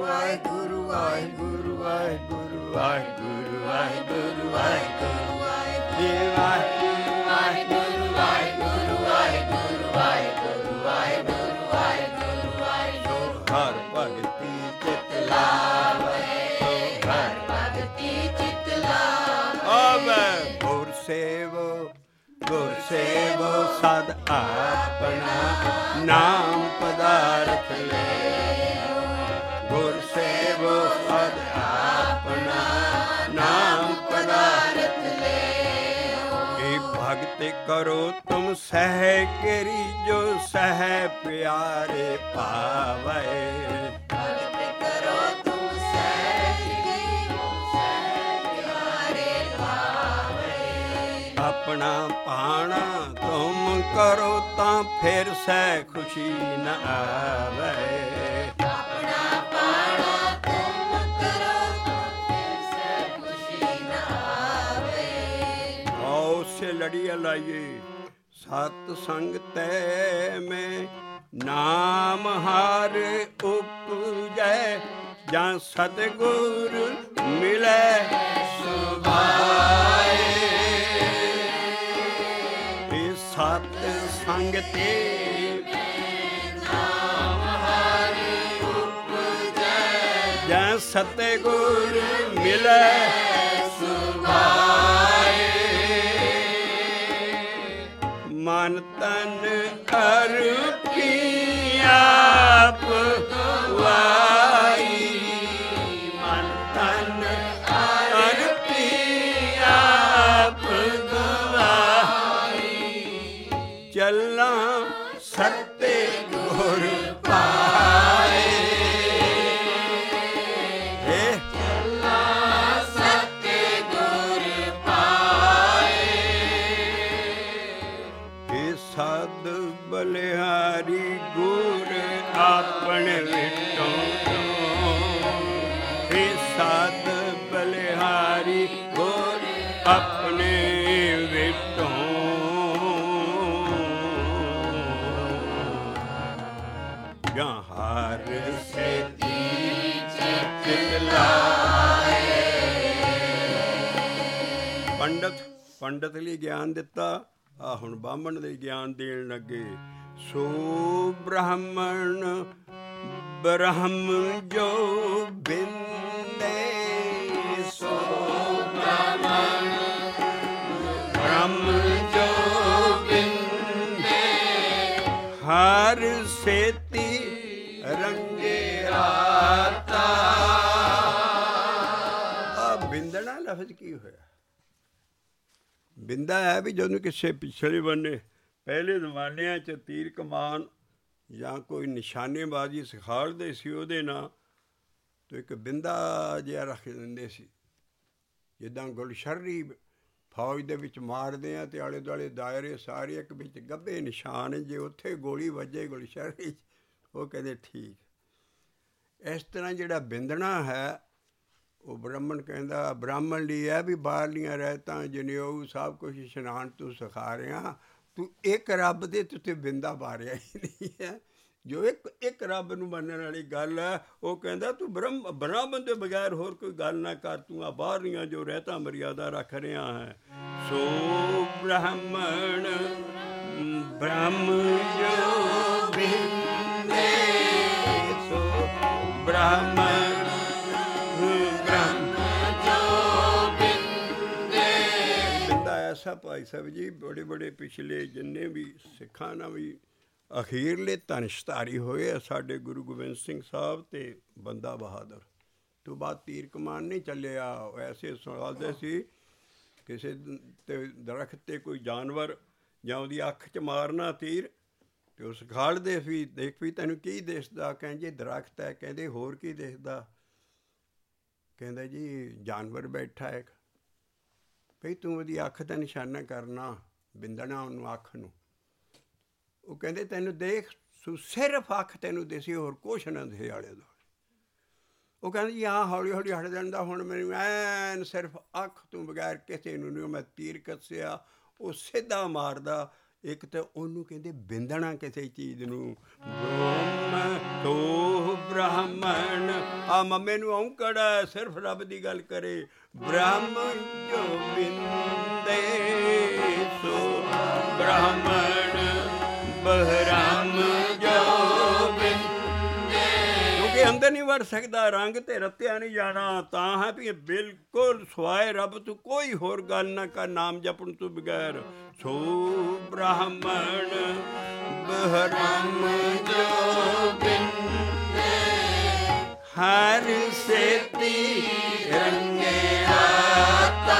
ਵਾਹਿਗੁਰੂ ਵਾਹਿਗੁਰੂ ਜੀ ਵਾਹਿਗੁਰੂ ਵਾਹਿਗੁਰੂ ਵਾਹਿਗੁਰੂ ਵਾਹਿਗੁਰੂ ਵਾਹਿਗੁਰੂ ਵਾਹਿਗੁਰੂ ਵਾਹਿਗੁਰੂ ਹਰ ਭਗਤੀ ਚਿਤ ਲਾਵੇ ਹਰ ਭਗਤੀ ਚਿਤ ਲਾਵੇ ਆਵੇ ਗੁਰ ਸੇਵੋ ਸਦ ਆਪਣਾ ਨਾਮ ਪਦਾਰਥ ਲੈ ਗੁਰ ਸੇਵੋ ਸਦ ਆਪਣਾ ਨਾਮ ਪਦਾਰਥ ਲੈ ਇਹ ਭਗਤ ਕਰੋ ਤੁਮ ਸਹਿ ਕਰੀ ਜੋ ਸਹਿ ਪਿਆਰੇ ਭਾਵੇ ਭਗਤ ਕਰੋ ਤੁਮ ਸਹਿਜ ਪਿਆਰੇ ਭਾਵੇ ਆਪਣਾ ਪਾਣਾ ਤੁਮ ਕਰੋ ਤਾਂ ਫਿਰ ਸਹਿ ਖੁਸ਼ੀ ਨ ਆਵੇ ਆਪਣਾ ਪਾਣਾ ਤੁਮ ਕਰੋ ਫਿਰ ਸੇ ਖੁਸ਼ੀ ਨਾ ਆਵੇ ਆਓ ਸੇ ਲੜੀਆਂ ਲਾਈਏ ਸਤ ਸੰਗ ਤੈ ਮੈਂ ਨਾਮ ਹਰ ਉਪਜੈ ਜਾਂ ਸਤਿਗੁਰ ਮਿਲੈ ਸੁਭਾਏ ਇਹ ਸਤ ਸੰਗ ਤੇ ਜਾਂ ਸਤਿਗੁਰ ਮਿਲੈ ਸੁਭਾਏ ਮਨ ਤਨ ਅਰਪੀ ਆਪ ਵਾਈ ਮਨ ਤਨ ਅਰਪੀ ਆਪ ਗਵਾਈ ਚੱਲਾਂ ਸਤੇ ਗੁਰ ਪਾਏ ਸਤਿ ਗੁਰ ਪਾਏ ਇਹ ਸਦ ਬਲਿਹਾਰੀ ਗੁਰ ਆਪਣੇ ਵਿਟੋਂ ਇਹ ਸਦ ਬਲਿਹਾਰੀ ਗੁਰ ਆਪਣੇ ਵਿਟੋਂ ਜਾਂ ਹਰ ਸੇਤੀ ਚਿਤ ਲਾਏ ਪੰਡਤ ਲਈ ਗਿਆਨ ਦਿੱਤਾ ਆ ਹੁਣ ਬਾਹਮਣ ਲਈ ਗਿਆਨ ਦੇਣ ਲੱਗੇ ਸੋ ਬ੍ਰਾਹਮਣ ਬ੍ਰਹਮ ਜੋ ਬਿੰਦੇ ਸੋ ਬ੍ਰਾਹਮਣ ਬ੍ਰਹਮ ਜੋ ਬਿੰਦੇ ਹਰ ਸੇਤੀ ਰੰਗੇ ਰਾਤਾ ਆ ਬਿੰਦਣਾ ਲਫ਼ਜ਼ ਕੀ ਹੋਇਆ ਬਿੰਦਾ ਹੈ ਵੀ ਜਦੋਂ ਕਿਸੇ ਪਿਛਲੇ ਬੰਨੇ ਪਹਿਲੇ ਜ਼ਮਾਨਿਆਂ 'ਚ ਤੀਰ ਕਮਾਨ ਜਾਂ ਕੋਈ ਨਿਸ਼ਾਨੇਬਾਜ਼ੀ ਸਿਖਾਲਦੇ ਸੀ ਉਹਦੇ ਨਾਲ ਤਾਂ ਇੱਕ ਬਿੰਦਾ ਜਿਹਾ ਰੱਖ ਦਿੰਦੇ ਸੀ ਜਿੱਦਾਂ ਗੁਲਸ਼ਰਰੀ ਫੌਜ ਦੇ ਵਿੱਚ ਮਾਰਦੇ ਆ ਅਤੇ ਆਲੇ ਦੁਆਲੇ ਦਾਇਰੇ ਸਾਰੇ ਇੱਕ ਵਿੱਚ ਗੱਭੇ ਨਿਸ਼ਾਨ ਜੇ ਉੱਥੇ ਗੋਲੀ ਵੱਜੇ ਗੁਲਸ਼ਰਰੀ 'ਚ ਉਹ ਕਹਿੰਦੇ ਠੀਕ ਇਸ ਤਰ੍ਹਾਂ ਜਿਹੜਾ ਬਿੰਦਣਾ ਹੈ ਉਹ ਬ੍ਰਾਹਮਣ ਕਹਿੰਦਾ ਬ੍ਰਾਹਮਣ ਲਈ ਹੈ ਵੀ ਬਾਹਰਲੀਆਂ ਰਹਿਤਾਂ ਜਨੇਊ ਸਭ ਕੁਛ ਇਸ਼ਨਾਨ ਤੂੰ ਸਿਖਾ ਰਿਹਾ ਤੂੰ ਇੱਕ ਰੱਬ ਦੇ ਉੱਤੇ ਬਿੰਦਾ ਮਾਰਿਆ ਹੀ ਨਹੀਂ ਹੈ ਜੋ ਇੱਕ ਰੱਬ ਨੂੰ ਮੰਨਣ ਵਾਲੀ ਗੱਲ ਹੈ ਉਹ ਕਹਿੰਦਾ ਤੂੰ ਬ੍ਰਾਹਮਣ ਦੇ ਬਗੈਰ ਹੋਰ ਕੋਈ ਗੱਲ ਨਾ ਕਰ ਤੂੰ ਆ ਬਾਹਰਲੀਆਂ ਜੋ ਰਹਿਤਾਂ ਮਰਿਆਦਾ ਰੱਖ ਰਿਹਾ ਹੈ ਸੋ ਬ੍ਰਾਹਮਣ ਬ੍ਰਹਮ ਜੋ ਬਿੰਦੇ ਸੋ ਬ੍ਰਾਹਮਣ ਐਸਾ ਭਾਈ ਸਾਹਿਬ ਜੀ ਬੜੇ ਪਿਛਲੇ ਜਿੰਨੇ ਵੀ ਸਿੱਖਾਂ ਨਾਲ ਵੀ ਅਖੀਰਲੇ ਧਨਸ਼ਧਾਰੀ ਹੋਏ ਆ ਸਾਡੇ ਗੁਰੂ ਗੋਬਿੰਦ ਸਿੰਘ ਸਾਹਿਬ ਅਤੇ ਬੰਦਾ ਬਹਾਦਰ ਤੋਂ ਬਾਅਦ ਤੀਰ ਕਮਾਨ ਨਹੀਂ ਚੱਲਿਆ ਐਸੇ ਸੁਣਾਉਂਦੇ ਸੀ ਕਿਸੇ ਤੇ ਦਰਖਤ 'ਤੇ ਕੋਈ ਜਾਨਵਰ ਜਾਂ ਉਹਦੀ ਅੱਖ 'ਚ ਮਾਰਨਾ ਤੀਰ ਅਤੇ ਉਸ ਖਾਲਦੇ ਵੀ ਦੇਖ ਵੀ ਤੈਨੂੰ ਕੀ ਦਿਸਦਾ ਕਹਿੰਦੇ ਦਰਖਤ ਹੈ ਕਹਿੰਦੇ ਹੋਰ ਕੀ ਦਿਖਦਾ ਕਹਿੰਦਾ ਜੀ ਜਾਨਵਰ ਬੈਠਾ ਹੈ ਭਈ ਤੂੰ ਉਹਦੀ ਅੱਖ ਦਾ ਨਿਸ਼ਾਨਾ ਕਰਨਾ ਬਿੰਦਣਾ ਉਹਨੂੰ ਅੱਖ ਨੂੰ ਉਹ ਕਹਿੰਦੇ ਤੈਨੂੰ ਦੇਖ ਸਿਰਫ ਅੱਖ ਤੈਨੂੰ ਦਿਸੀ ਹੋਰ ਕੁਛ ਨਾ ਦਿਸੇ ਆਲੇ ਦੁਆਲੇ ਉਹ ਕਹਿੰਦੇ ਜੀ ਹਾਂ ਹੌਲੀ ਹੌਲੀ ਹਟ ਜਾਂਦਾ ਹੁਣ ਮੈਨੂੰ ਐਨ ਸਿਰਫ ਅੱਖ ਤੋਂ ਬਗੈਰ ਕਿਸੇ ਨੂੰ ਨਹੀਂ ਮੈਂ ਤੀਰ ਕੱਸਿਆ ਉਹ ਸਿੱਧਾ ਮਾਰਦਾ ਇੱਕ ਤਾਂ ਉਹਨੂੰ ਕਹਿੰਦੇ ਬਿੰਦਣਾ ਕਿਸੇ ਚੀਜ਼ ਨੂੰ। ਬ੍ਰਹਮ ਤੋ ਬ੍ਰਾਹਮਣ, ਆ ਮੰਮੇ ਨੂੰ ਔਂਕੜਾ ਸਿਰਫ ਰੱਬ ਦੀ ਗੱਲ ਕਰੇ। ਬ੍ਰਹਮ ਜੋ ਬਿੰਦੇ ਸੋ ਬ੍ਰਾਹਮਣ, ਬ੍ਰਹਮ ਜੋ ਬਿੰਦੇ। ਕਿਉਂਕਿ ਅੰਦਰ ਨਹੀਂ ਵੜ ਸਕਦਾ, ਰੰਗ ਤੇ ਰਤਿਆ ਨਹੀਂ ਜਾਣਾ। ਤਾਂ ਹੈ ਵੀ ਬਿਲਕੁਲ ਸਵਾਏ ਰੱਬ ਤੋਂ ਕੋਈ ਹੋਰ ਗੱਲ ਨਾ ਕਰ, ਨਾਮ ਜਪਣ ਤੋਂ ਬਗੈਰ। ਸੋ ਬ੍ਰਾਹਮਣ ਬ੍ਰਹਮ ਜੋ ਬਿੰਦੇ, ਹਰ ਸੇਤੀ ਰੰਗਿਆ ਤਾ।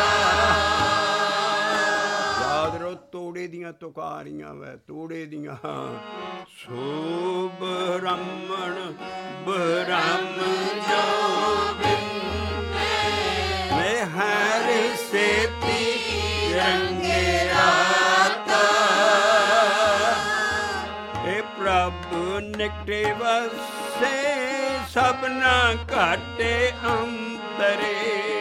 ਯਾਦ ਰਹੋ ਤੋੜੇ ਦੀਆਂ ਤੁਕਾਰੀਆਂ ਵੈ, ਤੋੜੇ ਦੀਆਂ। ਸੋ ਬ੍ਰਾਹਮਣ ਬ੍ਰਹਮ ਜੋ ਬਿੰਦੇ, ਮੈਂ ਹਰ ਸੇਤੀ ਰੰਗਿਆ ਤਾ। ਇਹ ਪ੍ਰਭ ਨਿਕਟੇ ਵਸੇ, ਸਭਨਾ ਘਾਟੇ ਅੰਤਰੇ।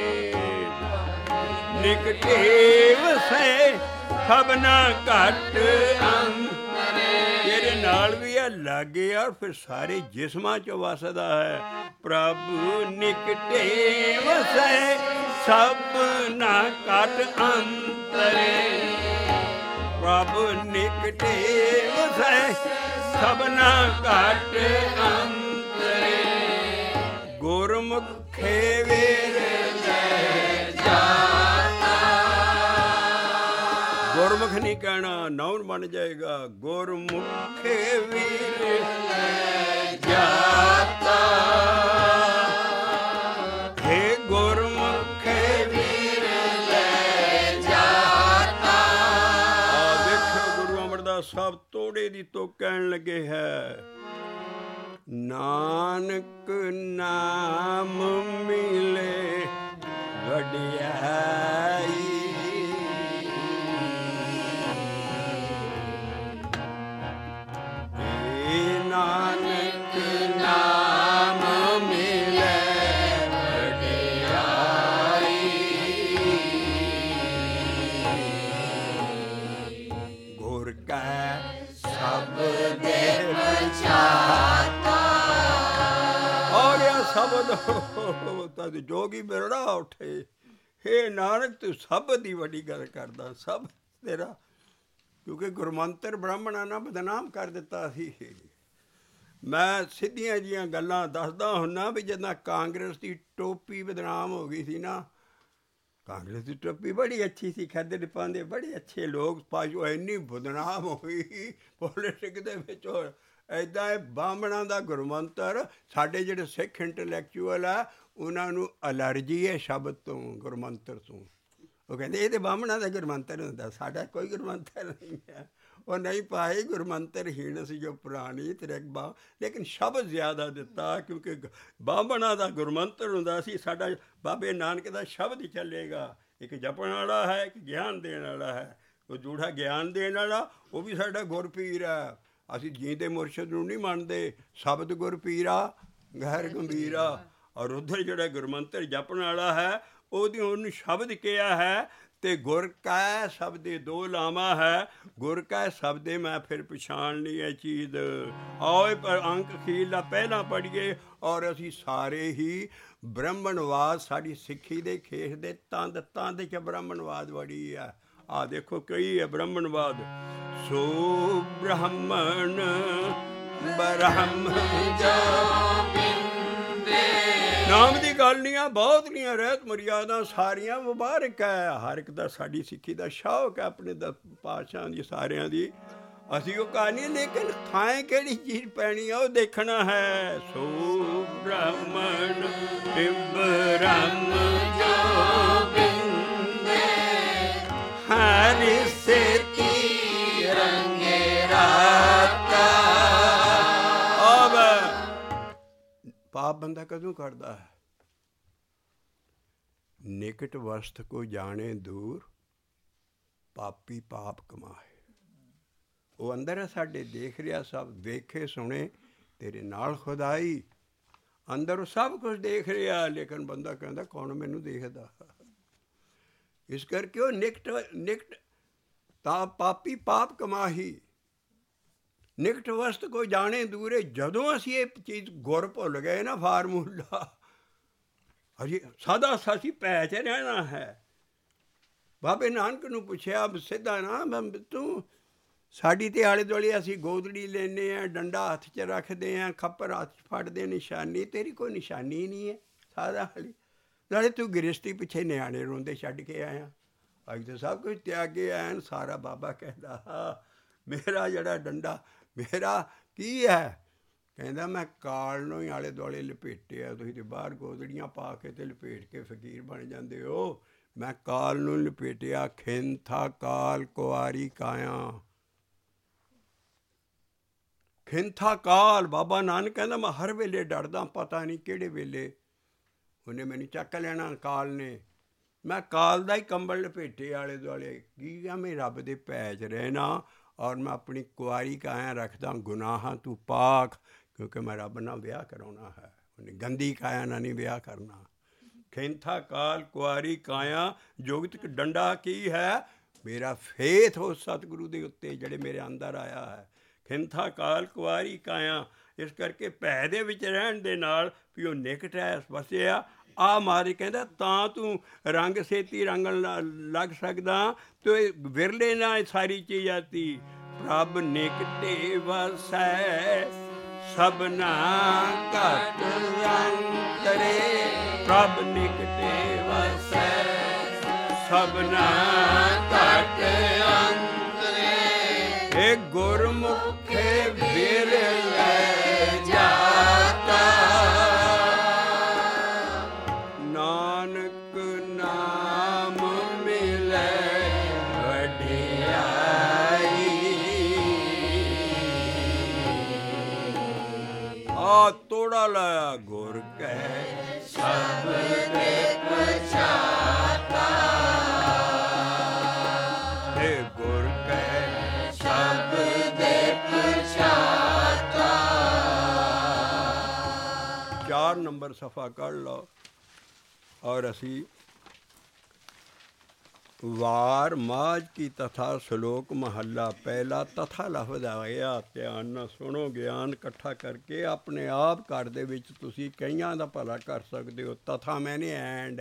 ਨਿਕਟੇ ਵਸੇ ਸਭਨਾ ਘਟ ਅੰਤਰੇ। ਇਹਦੇ ਨਾਲ ਵੀ ਆ ਲਾਗੇ ਆ, ਫਿਰ ਸਾਰੇ ਜਿਸਮਾਂ 'ਚ ਵਸਦਾ ਹੈ। ਪ੍ਰਭ ਨਿਕਟੇ ਵਸੈ ਸਭਨਾ ਘਟ ਅੰਤਰੇ। ਪ੍ਰਭ ਨਿਕਟੇ ਵਸੈ ਸਭਨਾ ਘਟ ਅੰਤਰੇ। ਗੁਰਮੁਖੇ ਵਿਰਲੇ ਜਾਤਾ। ਗੁਰਮੁਖ ਨਹੀਂ ਕਹਿਣਾ, ਨਾਉਨ ਬਣ ਜਾਏਗਾ। ਗੁਰਮੁਖੇ ਵਿਰਲੇ ਜਾਤਾ। ਹੇ ਗੁਰਮੁਖੇ ਵਿਰਲੇ ਜਾਤਾ। ਆ ਦੇਖੋ ਗੁਰੂ ਅਮਰਦਾਸ ਸਾਹਿਬ ਤੋੜੇ ਦੀ ਤੋਂ ਕਹਿਣ ਲੱਗੇ ਹੈ। ਨਾਨਕ ਨਾਮ ਮਿਲੇ ਵਡਿਆਈ, ਨਾਨਕ ਨਾਮ ਮਿਲੇ ਵਡਿਆਈ। ਗੁਰ ਕੈ ਸ਼ਬਦ ਵਿਚਾਤਾ। ਔਰ ਇਹ ਸ਼ਬਦ ਤਦ ਜੋਗੀ ਬਿਰੜਾ ਉੱਠੇ। ਹੇ ਨਾਨਕ ਤੂੰ ਸਭ ਦੀ ਵੱਡੀ ਗੱਲ ਕਰਦਾ, ਸਭ ਤੇਰਾ। ਕਿਉਂਕਿ ਗੁਰਮੰਤਰ ਬ੍ਰਾਹਮਣਾਂ ਨਾਲ ਬਦਨਾਮ ਕਰ ਦਿੱਤਾ ਸੀ। ਮੈਂ ਸਿੱਧੀਆਂ ਜਿਹੀਆਂ ਗੱਲਾਂ ਦੱਸਦਾ ਹੁੰਦਾ ਵੀ ਜਿੱਦਾਂ ਕਾਂਗਰਸ ਦੀ ਟੋਪੀ ਬਦਨਾਮ ਹੋ ਗਈ ਸੀ ਨਾ। ਕਾਂਗਰਸ ਦੀ ਟੋਪੀ ਬੜੀ ਅੱਛੀ ਸੀ, ਖੱਦਰ ਪਾਉਂਦੇ ਬੜੇ ਅੱਛੇ ਲੋਕ, ਪਾਜੋ ਇੰਨੀ ਬਦਨਾਮ ਹੋਈ ਪੋਲੀਟਿਕ ਦੇ ਵਿੱਚ। ਹੋਰ ਇੱਦਾਂ ਇਹ ਬਾਹਮਣਾਂ ਦਾ ਗੁਰਮੰਤਰ, ਸਾਡੇ ਜਿਹੜੇ ਸਿੱਖ ਇੰਟਲੈਕਚੁਅਲ ਆ ਉਹਨਾਂ ਨੂੰ ਅਲਰਜੀ ਹੈ ਸ਼ਬਦ ਤੋਂ, ਗੁਰਮੰਤਰ ਤੋਂ। ਉਹ ਕਹਿੰਦੇ ਇਹ ਤਾਂ ਬਾਹਮਣਾਂ ਦਾ ਗੁਰਮੰਤਰ ਹੁੰਦਾ, ਸਾਡਾ ਕੋਈ ਗੁਰਮੰਤਰ ਨਹੀਂ ਹੈ। ਉਹ ਨਹੀਂ ਪਾਏ ਗੁਰਮੰਤਰਹੀਣ ਸੀ ਜੋ ਪੁਰਾਣੀ ਤ੍ਰਿਗਬਾ, ਲੇਕਿਨ ਸ਼ਬਦ ਜ਼ਿਆਦਾ ਦਿੱਤਾ ਕਿਉਂਕਿ ਬਾਹਮਣਾਂ ਦਾ ਗੁਰਮੰਤਰ ਹੁੰਦਾ ਸੀ। ਸਾਡਾ ਬਾਬੇ ਨਾਨਕ ਦਾ ਸ਼ਬਦ ਹੀ ਚੱਲੇਗਾ। ਇੱਕ ਜਪਣ ਵਾਲਾ ਹੈ, ਇੱਕ ਗਿਆਨ ਦੇਣ ਵਾਲਾ ਹੈ। ਉਹ ਜੂਠਾ ਗਿਆਨ ਦੇਣ ਵਾਲਾ ਉਹ ਵੀ ਸਾਡਾ ਗੁਰਪੀਰ ਹੈ। ਅਸੀਂ ਜੀਂਦੇ ਮੁਰਸ਼ਦ ਨੂੰ ਨਹੀਂ ਮੰਨਦੇ। ਸ਼ਬਦ ਗੁਰਪੀਰਾ ਗਹਿਰ ਗੰਭੀਰਾ। ਔਰ ਉੱਧਰ ਜਿਹੜਾ ਗੁਰਮੰਤਰ ਜਪਣ ਵਾਲਾ ਹੈ ਉਹਦੀ ਉਹਨੂੰ ਸ਼ਬਦ ਕਿਹਾ ਹੈ। ਅਤੇ ਗੁਰ ਕੈ ਸ਼ਬਦੇ ਦੋ ਲਾਵਾਂ ਹੈ। ਗੁਰ ਕੈ ਸ਼ਬਦੇ ਮੈਂ ਫਿਰ ਪਛਾਣ ਲਈ ਇਹ ਚੀਜ਼। ਆਓ ਪਰ ਅੰਕ ਅਖੀਰਲਾ ਪਹਿਲਾਂ ਪੜ੍ਹੀਏ। ਔਰ ਅਸੀਂ ਸਾਰੇ ਹੀ ਬ੍ਰਾਹਮਣਵਾਦ, ਸਾਡੀ ਸਿੱਖੀ ਦੇ ਖੇਸ ਦੇ ਤੰਦ 'ਚ ਬ੍ਰਾਹਮਣਵਾਦ ਵੜੀ ਆ। ਆਹ ਦੇਖੋ ਕਈ ਹੈ ਬ੍ਰਾਹਮਣਵਾਦ। ਸੋ ਬ੍ਰਾਹਮਣ ਬ੍ਰਹਮ ਜੋ ਬਿੰਦੇ। ਨਾਮ ਦੀ ਗੱਲ ਨਹੀਂ ਆ, ਬਹੁਤ ਦੀਆਂ ਰਹਿਤ ਮਰਿਆਦਾ ਸਾਰੀਆਂ ਮੁਬਾਰਕ ਹੈ। ਹਰ ਇੱਕ ਦਾ ਸਾਡੀ ਸਿੱਖੀ ਦਾ ਸ਼ੌਕ ਹੈ, ਆਪਣੇ ਦਾ ਪਾਤਸ਼ਾਹਾਂ ਦੀ ਸਾਰਿਆਂ ਦੀ। ਅਸੀਂ ਉਹ ਕਹਾਣੀ, ਲੇਕਿਨ ਥਾਂ ਕਿਹੜੀ ਚੀਜ਼ ਪੈਣੀ ਆ ਉਹ ਦੇਖਣਾ ਹੈ। ਸੋ ਬ੍ਰਾਹਮਣ ਬ੍ਰਹਮ ਜੋ ਬਿੰਦੇ, ਹਰ ਸੇਤੀ ਰੰਗੇ ਰਾਤਾ। ਅਬ ਪਾਪ ਬੰਦਾ ਕਦੋਂ ਕਰਦਾ ਹੈ? ਨਿਕਟ ਵਸਤ ਕੋ ਜਾਣੇ ਦੂਰ, ਪਾਪੀ ਪਾਪ ਕਮਾਏ। ਉਹ ਅੰਦਰ ਹੈ ਸਾਡੇ, ਦੇਖ ਰਿਹਾ ਸਭ, ਵੇਖੇ ਸੁਣੇ ਤੇਰੇ ਨਾਲ ਖੁਦਾਈ। ਅੰਦਰ ਉਹ ਸਭ ਕੁਛ ਦੇਖ ਰਿਹਾ, ਲੇਕਿਨ ਬੰਦਾ ਕਹਿੰਦਾ ਕੌਣ ਮੈਨੂੰ ਦੇਖਦਾ। ਇਸ ਕਰਕੇ ਉਹ ਨਿਕਟ ਤਾਂ ਪਾਪੀ ਪਾਪ ਕਮਾਹੀ, ਨਿਕਟ ਵਸਤ ਕੋ ਜਾਣੇ ਦੂਰੇ। ਜਦੋਂ ਅਸੀਂ ਇਹ ਚੀਜ਼ ਗੁਰ ਭੁੱਲ ਗਏ ਨਾ, ਫਾਰਮੂਲਾ, ਅਜੇ ਸਦਾ ਅਸੀਂ ਭੈ 'ਚ ਰਹਿਣਾ ਹੈ। ਬਾਬੇ ਨਾਨਕ ਨੂੰ ਪੁੱਛਿਆ ਸਿੱਧਾ ਨਾ, ਤੂੰ ਸਾਡੀ ਤੇ ਆਲੇ ਦੁਆਲੇ ਅਸੀਂ ਗੋਦੜੀ ਲੈਂਦੇ ਹਾਂ, ਡੰਡਾ ਹੱਥ 'ਚ ਰੱਖਦੇ ਹਾਂ, ਖੱਪਰ ਹੱਥ 'ਚ ਫੜਦੇ, ਨਿਸ਼ਾਨੀ ਤੇਰੀ ਕੋਈ ਨਿਸ਼ਾਨੀ ਨਹੀਂ ਹੈ ਸਾਦਾ ਹਾਲੀ। ਨਾਲੇ ਤੂੰ ਗ੍ਰਸਤੀ ਪਿੱਛੇ ਨਿਆਣੇ ਰੋਂਦੇ ਛੱਡ ਕੇ ਆਇਆ, ਅੱਜ ਤਾਂ ਸਭ ਕੁਝ ਤਿਆਗੇ ਆਇਆ। ਸਾਰਾ ਬਾਬਾ ਕਹਿੰਦਾ ਮੇਰਾ ਜਿਹੜਾ ਡੰਡਾ ਮੇਰਾ ਕੀ ਹੈ? ਕਹਿੰਦਾ ਮੈਂ ਕਾਲ ਨੂੰ ਹੀ ਆਲੇ ਦੁਆਲੇ ਲਪੇਟਿਆ, ਤੁਸੀਂ ਤਾਂ ਬਾਹਰ ਗੋਦੜੀਆਂ ਪਾ ਕੇ ਤੇ ਲਪੇਟ ਕੇ ਫਕੀਰ ਬਣ ਜਾਂਦੇ ਹੋ। ਮੈਂ ਕਾਲ ਨੂੰ ਲਪੇਟਿਆ, ਖਿੰਥਾ ਕਾਲ ਕੁਆਰੀ ਕਾਇਆ। ਖਿੰਥਾ ਕਾਲ, ਬਾਬਾ ਨਾਨਕ ਕਹਿੰਦਾ ਮੈਂ ਹਰ ਵੇਲੇ ਡਰਦਾ, ਪਤਾ ਨਹੀਂ ਕਿਹੜੇ ਵੇਲੇ ਉਹਨੇ ਮੈਨੂੰ ਚੱਕ ਲੈਣਾ ਕਾਲ ਨੇ। ਮੈਂ ਕਾਲ ਦਾ ਹੀ ਕੰਬਲ ਲਪੇਟੇ ਆਲੇ ਦੁਆਲੇ। ਕੀ ਆ, ਮੈਂ ਰੱਬ ਦੇ ਭੈ 'ਚ ਰਹਿਣਾ, ਔਰ ਮੈਂ ਆਪਣੀ ਕੁਆਰੀ ਕਾਇਆ ਰੱਖਦਾ, ਗੁਨਾਹਾਂ ਤੂੰ ਪਾਕ, ਕਿਉਂਕਿ ਮੈਂ ਰੱਬ ਨਾਲ ਵਿਆਹ ਕਰਾਉਣਾ ਹੈ। ਉਹਨੇ ਗੰਦੀ ਕਾਇਆ ਨਾਲ ਨਹੀਂ ਵਿਆਹ ਕਰਨਾ। ਖਿੰਥਾ ਕਾਲ ਕੁਆਰੀ ਕਾਇਆ, ਜੋਗਤਿਕ ਡੰਡਾ ਕੀ ਹੈ? ਮੇਰਾ ਫੇਥ ਉਸ ਸਤਿਗੁਰੂ ਦੇ ਉੱਤੇ ਜਿਹੜੇ ਮੇਰੇ ਅੰਦਰ ਆਇਆ ਹੈ। ਖਿੰਥਾ ਕਾਲ ਕੁਆਰੀ ਕਾਇਆ। ਇਸ ਕਰਕੇ ਭੈ ਦੇ ਵਿੱਚ ਰਹਿਣ ਦੇ ਨਾਲ ਵੀ ਉਹ ਨਿਕਟ ਹੈ, ਵਸਿਆ ਆ ਮਾਰੇ। ਕਹਿੰਦਾ ਤਾਂ ਤੂੰ ਰੰਗ ਸੇਤੀ ਰੰਗਣ ਲੱਗ ਸਕਦਾ, ਤੇ ਵਿਰਲੇ ਨਾਲ ਸਾਰੀ ਚੀਜ਼ ਆਤੀ। ਪ੍ਰਭ ਨਿਕਟੇ ਵਸੈ ਸਭਨਾ ਘਟ ਅੰਤਰੇ, ਪ੍ਰਭ ਨਿਕਟੇ ਵਸੈ ਸਭਨਾ ਘਟ ਅੰਤਰੇ। ਇਹ ਗੁਰਮੁਖੇ ਵਿਰਲੇ ਜਾਤਾ, ਨਾਨਕ ਨਾਮ ਮਿਲੇ ਵਡਿਆਈ। ਆ ਤੋੜਾ ਲਾਇਆ ਗੁਰ ਕੈ ਸ਼ਬਦ ਪਛਾਤਾ, ਹੇ ਗੁਰ ਕੈ ਸ਼ਬਦ ਪਛਾਤਾ। 4 ਨੰਬਰ ਸਫਾ ਕੱਢ ਲਓ। ਔਰ ਅਸੀਂ ਵਾਰ ਮਾਝ ਕੀ ਤਥਾ ਸ਼ਲੋਕ ਮਹੱਲਾ ਪਹਿਲਾ। ਤਥਾ ਲਫ਼ਜ਼ ਆਇਆ, ਧਿਆਨ ਨਾਲ ਸੁਣੋ, ਗਿਆਨ ਇਕੱਠਾ ਕਰਕੇ ਆਪਣੇ ਆਪ ਘਰ ਦੇ ਵਿੱਚ ਤੁਸੀਂ ਕਈਆਂ ਦਾ ਭਲਾ ਕਰ ਸਕਦੇ ਹੋ। ਤਥਾ ਮੈਨੇ ਐਂਡ,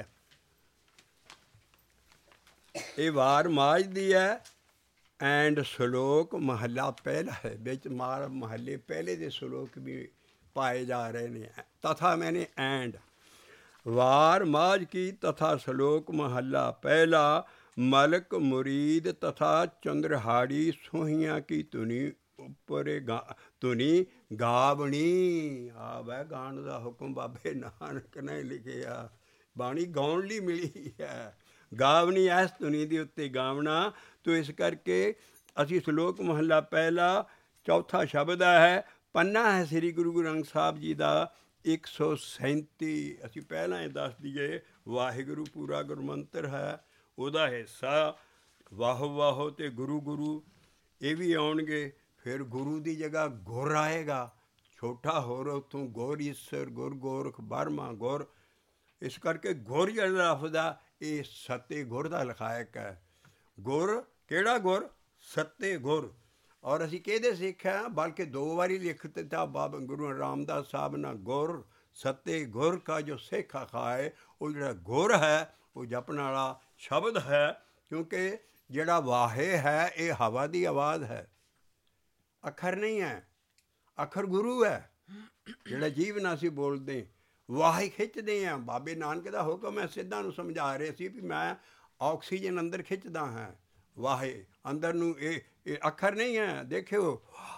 ਇਹ ਵਾਰ ਮਾਝ ਦੀ ਹੈ। ਐਂਡ ਸ਼ਲੋਕ ਮਹੱਲਾ ਪਹਿਲਾ ਹੈ, ਵਿੱਚ ਮਹੱਲੇ ਪਹਿਲੇ ਦੇ ਸ਼ਲੋਕ ਵੀ ਪਾਏ ਜਾ ਰਹੇ ਨੇ। ਤਥਾ ਮੈਨੇ ਐਂਡ, ਵਾਰ ਮਾਝ ਕੀ ਤਥਾ ਸ਼ਲੋਕ ਮਹੱਲਾ ਪਹਿਲਾ। ਮਲਕ ਮੁਰੀਦ ਤਥਾ ਚੰਦਰਹਾੜੀ, ਸੋਹੀਆਂ ਕੀ ਧੁਨੀ ਉੱਪਰ ਧੁਨੀ ਗਾਵਣੀ। ਆ ਵੈ ਗਾਣ ਦਾ ਹੁਕਮ ਬਾਬੇ ਨਾਨਕ ਨੇ ਲਿਖਿਆ, ਬਾਣੀ ਗਾਉਣ ਲਈ ਮਿਲੀ ਹੈ। ਗਾਵਣੀ ਐਸ ਧੁਨੀ ਦੇ ਉੱਤੇ ਗਾਵਣਾ। ਤੋ ਇਸ ਕਰਕੇ ਅਸੀਂ ਸ਼ਲੋਕ ਮਹੱਲਾ ਪਹਿਲਾ ਚੌਥਾ ਸ਼ਬਦ ਹੈ। ਪੰਨਾ ਹੈ ਸ੍ਰੀ ਗੁਰੂ ਗ੍ਰੰਥ ਸਾਹਿਬ ਜੀ ਦਾ 137। ਅਸੀਂ ਪਹਿਲਾਂ ਇਹ ਦੱਸ ਦਈਏ, ਵਾਹਿਗੁਰੂ ਪੂਰਾ ਗੁਰਮੰਤਰ ਹੈ, ਉਹਦਾ ਹਿੱਸਾ ਵਾਹੋ ਵਾਹੋ ਅਤੇ ਗੁਰੂ ਗੁਰੂ ਇਹ ਵੀ ਆਉਣਗੇ। ਫਿਰ ਗੁਰੂ ਦੀ ਜਗ੍ਹਾ ਗੁਰ ਆਏਗਾ, ਛੋਟਾ ਹੋਰ ਉੱਥੋਂ ਗੁਰ ਈਸਰ, ਗੁਰ ਗੋਰਖ ਬਰਮਾ ਗੁਰ। ਇਸ ਕਰਕੇ ਗੁਰ ਜਿਹੜਾ ਲਫ਼ਜ਼ ਆ, ਇਹ ਸੱਤੇ ਗੁਰ ਦਾ ਲਖਾਇਕ ਹੈ। ਗੁਰ ਕਿਹੜਾ ਗੁਰ? ਸੱਤੇ ਗੁਰ। ਔਰ ਅਸੀਂ ਕਿਹਦੇ ਸਿੱਖ ਹਾਂ? ਬਲਕਿ 2 ਵਾਰੀ ਲਿਖ ਦਿੱਤਾ ਬਾਬਾ ਗੁਰੂ ਰਾਮਦਾਸ ਸਾਹਿਬ ਨੇ, ਗੁਰ ਸੱਤੇ ਗੁਰ ਕਾ ਜੋ ਸਿੱਖ ਅਖਾਏ। ਉਹ ਜਿਹੜਾ ਗੁਰ ਹੈ ਉਹ ਜਪਣ ਵਾਲਾ ਸ਼ਬਦ ਹੈ, ਕਿਉਂਕਿ ਜਿਹੜਾ ਵਾਹੇ ਹੈ ਇਹ ਹਵਾ ਦੀ ਆਵਾਜ਼ ਹੈ, ਅੱਖਰ ਨਹੀਂ ਹੈ। ਅੱਖਰ ਗੁਰੂ ਹੈ, ਜਿਹੜਾ ਜੀਵਨ ਅਸੀਂ ਬੋਲਦੇ ਵਾਹੇ ਖਿੱਚਦੇ ਹਾਂ। ਬਾਬੇ ਨਾਨਕ ਦਾ ਹੁਕਮ ਹੈ, ਸਿੱਧਾਂ ਨੂੰ ਸਮਝਾ ਰਹੇ ਸੀ ਵੀ ਮੈਂ ਆਕਸੀਜਨ ਅੰਦਰ ਖਿੱਚਦਾ ਹਾਂ, ਵਾਹੇ ਅੰਦਰ ਨੂੰ। ਇਹ ਅੱਖਰ ਨਹੀਂ ਹੈ। ਦੇਖਿਓ,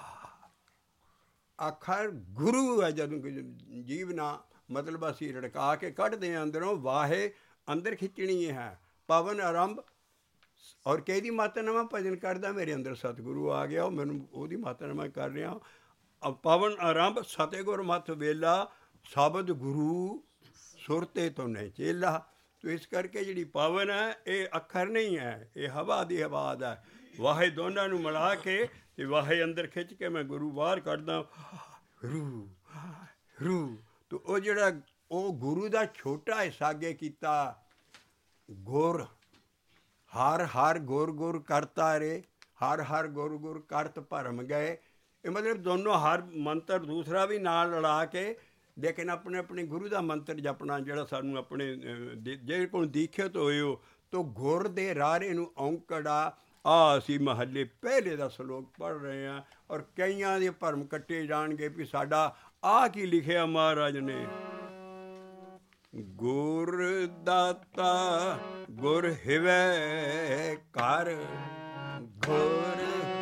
ਅੱਖਰ ਗੁਰੂ ਹੈ। ਜਦੋਂ ਜੀਵਨਾ ਮਤਲਬ ਅਸੀਂ ਰੜਕਾ ਕੇ ਕੱਢਦੇ ਹਾਂ ਅੰਦਰੋਂ, ਵਾਹੇ ਅੰਦਰ ਖਿੱਚਣੀ ਹੈ। ਪਵਨ ਆਰੰਭ, ਔਰ ਕਿਹਦੀ ਮਾਤਾ ਨਾਲ ਮੈਂ ਭਜਨ ਕਰਦਾ? ਮੇਰੇ ਅੰਦਰ ਸਤਿਗੁਰੂ ਆ ਗਿਆ, ਉਹ ਮੈਨੂੰ ਉਹਦੀ ਮਾਤਾ ਨਾਲ ਮੈਂ ਕਰ ਰਿਹਾ। ਪਵਨ ਆਰੰਭ ਸਤਿਗੁਰ ਮੱਥ ਵੇਲਾ, ਸ਼ਬਦ ਗੁਰੂ ਸੁਰਤੇ ਤੋਂ ਨਹੀਂ ਚੇਲਾ। ਤੋ ਇਸ ਕਰਕੇ ਜਿਹੜੀ ਪਵਨ ਹੈ ਇਹ ਅੱਖਰ ਨਹੀਂ ਹੈ, ਇਹ ਹਵਾ ਦੀ ਆਵਾਜ਼ ਹੈ। ਵਾਹੇ ਦੋਨਾਂ ਨੂੰ ਮਿਲਾ ਕੇ ਤੇ ਵਾਹੇ ਅੰਦਰ ਖਿੱਚ ਕੇ ਮੈਂ ਗੁਰੂ ਬਾਹਰ ਕੱਢਦਾ, ਰੂ ਰੂ। ਤੋ ਉਹ ਜਿਹੜਾ ਉਹ ਗੁਰੂ ਦਾ ਛੋਟਾ ਹਿੱਸਾ ਅੱਗੇ ਕੀਤਾ, ਗੁਰ ਹਰ ਹਰ ਗੁਰ ਗੁਰ ਕਰਤਾ ਰੇ। ਹਰ ਹਰ ਗੁਰ ਗੁਰ ਕਰਤ ਭਰਮ ਗਏ। ਇਹ ਮਤਲਬ ਦੋਨੋਂ ਹਰ ਮੰਤਰ ਦੂਸਰਾ ਵੀ ਨਾਲ ਲੜਾ ਕੇ, ਲੇਕਿਨ ਆਪਣੇ ਆਪਣੇ ਗੁਰੂ ਦਾ ਮੰਤਰ ਜਪਣਾ ਜਿਹੜਾ ਸਾਨੂੰ ਆਪਣੇ ਜੇ ਕੋਲ ਦੀਖਿਤ ਹੋਏ ਹੋ ਤੋ ਗੁਰ ਦੇ ਰਾਰੇ ਨੂੰ ਔਂਕੜਾ। ਅਸੀਂ ਮਹੱਲੇ ਪਹਿਲੇ ਦਾ ਸਲੋਕ ਪੜ੍ਹ ਰਹੇ ਹਾਂ, ਔਰ ਕਈਆਂ ਦੇ ਭਰਮ ਕੱਟੇ ਜਾਣਗੇ ਵੀ ਸਾਡਾ ਆਹ ਕੀ ਲਿਖਿਆ ਮਹਾਰਾਜ ਨੇ। ਗੁਰ ਦਾਤਾ ਗੁਰ ਹਿਵੈ ਘਰ, ਗੁਰ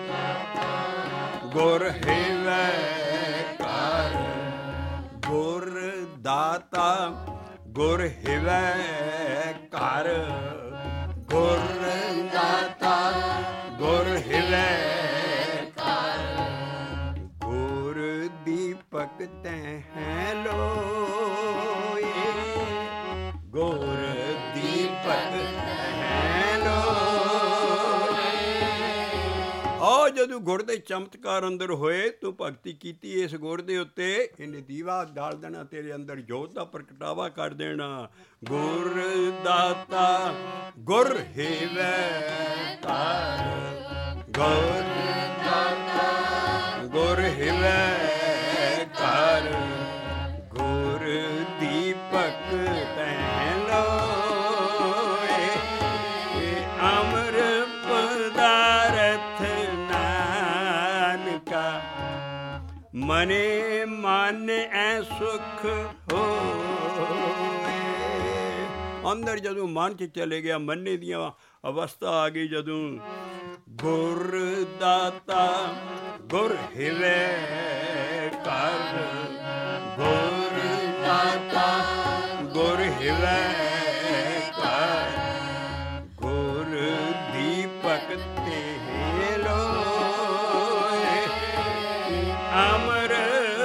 ਗੁਰ ਹਿਵੈ ਘਰ, ਗੁਰ ਦਾਤਾ ਗੁਰ ਹਿਵੈ ਘਰ, ਗੁਰ ਦਾਤਾ ਗੁਰ ਹਿਵੈ ਘਰ, ਗੁਰ ਦੀਪਕ ਤੈਂ ਲੋਏ, ਗੁਰ ਦੀਪਕ ਤੈਂ ਲੋਏ। ਆ ਜਦੋਂ ਗੁਰ ਦੇ ਚਮਤਕਾਰ ਅੰਦਰ ਹੋਏ, ਤੂੰ ਭਗਤੀ ਕੀਤੀ ਇਸ ਗੁਰ ਦੇ ਉੱਤੇ, ਇਹਨੇ ਦੀਵਾ ਡਾਲ ਦੇਣਾ, ਤੇਰੇ ਅੰਦਰ ਜੋਤ ਦਾ ਪ੍ਰਗਟਾਵਾ ਕਰ ਦੇਣਾ। ਗੁਰ ਦਾਤਾ ਗੁਰ ਹਿਵੈ ਘਰ, ਗੁਰ ਦਾਤਾ ਗੁਰ ਹਿਵੈ ਘਰ, ਗੁਰ ਦੀਪਕ ਤੈਂ ਲੋਏ, ਅਮਰ ਪਦਾਰਥ ਨਾਨਕਾ, ਮਨੇ ਮਨ ਐ ਸੁਖ ਹੋਏ। ਅੰਦਰ ਜਦੋਂ ਮਨ 'ਚ ਚਲੇ ਗਿਆ, ਮੰਨੇ ਦੀਆਂ ਅਵਸਥਾ ਆ ਗਈ ਜਦੋਂ। ਗੁਰ ਦਾਤਾ ਗੁਰ ਹਿਵੈ ਘਰ, ਗੁਰ ਦਾਤਾ ਗੁਰ ਹਿਵੈ ਘਰ, ਗੁਰ ਦੀਪਕ ਤੇ ਲੋਏ, ਅਮਰ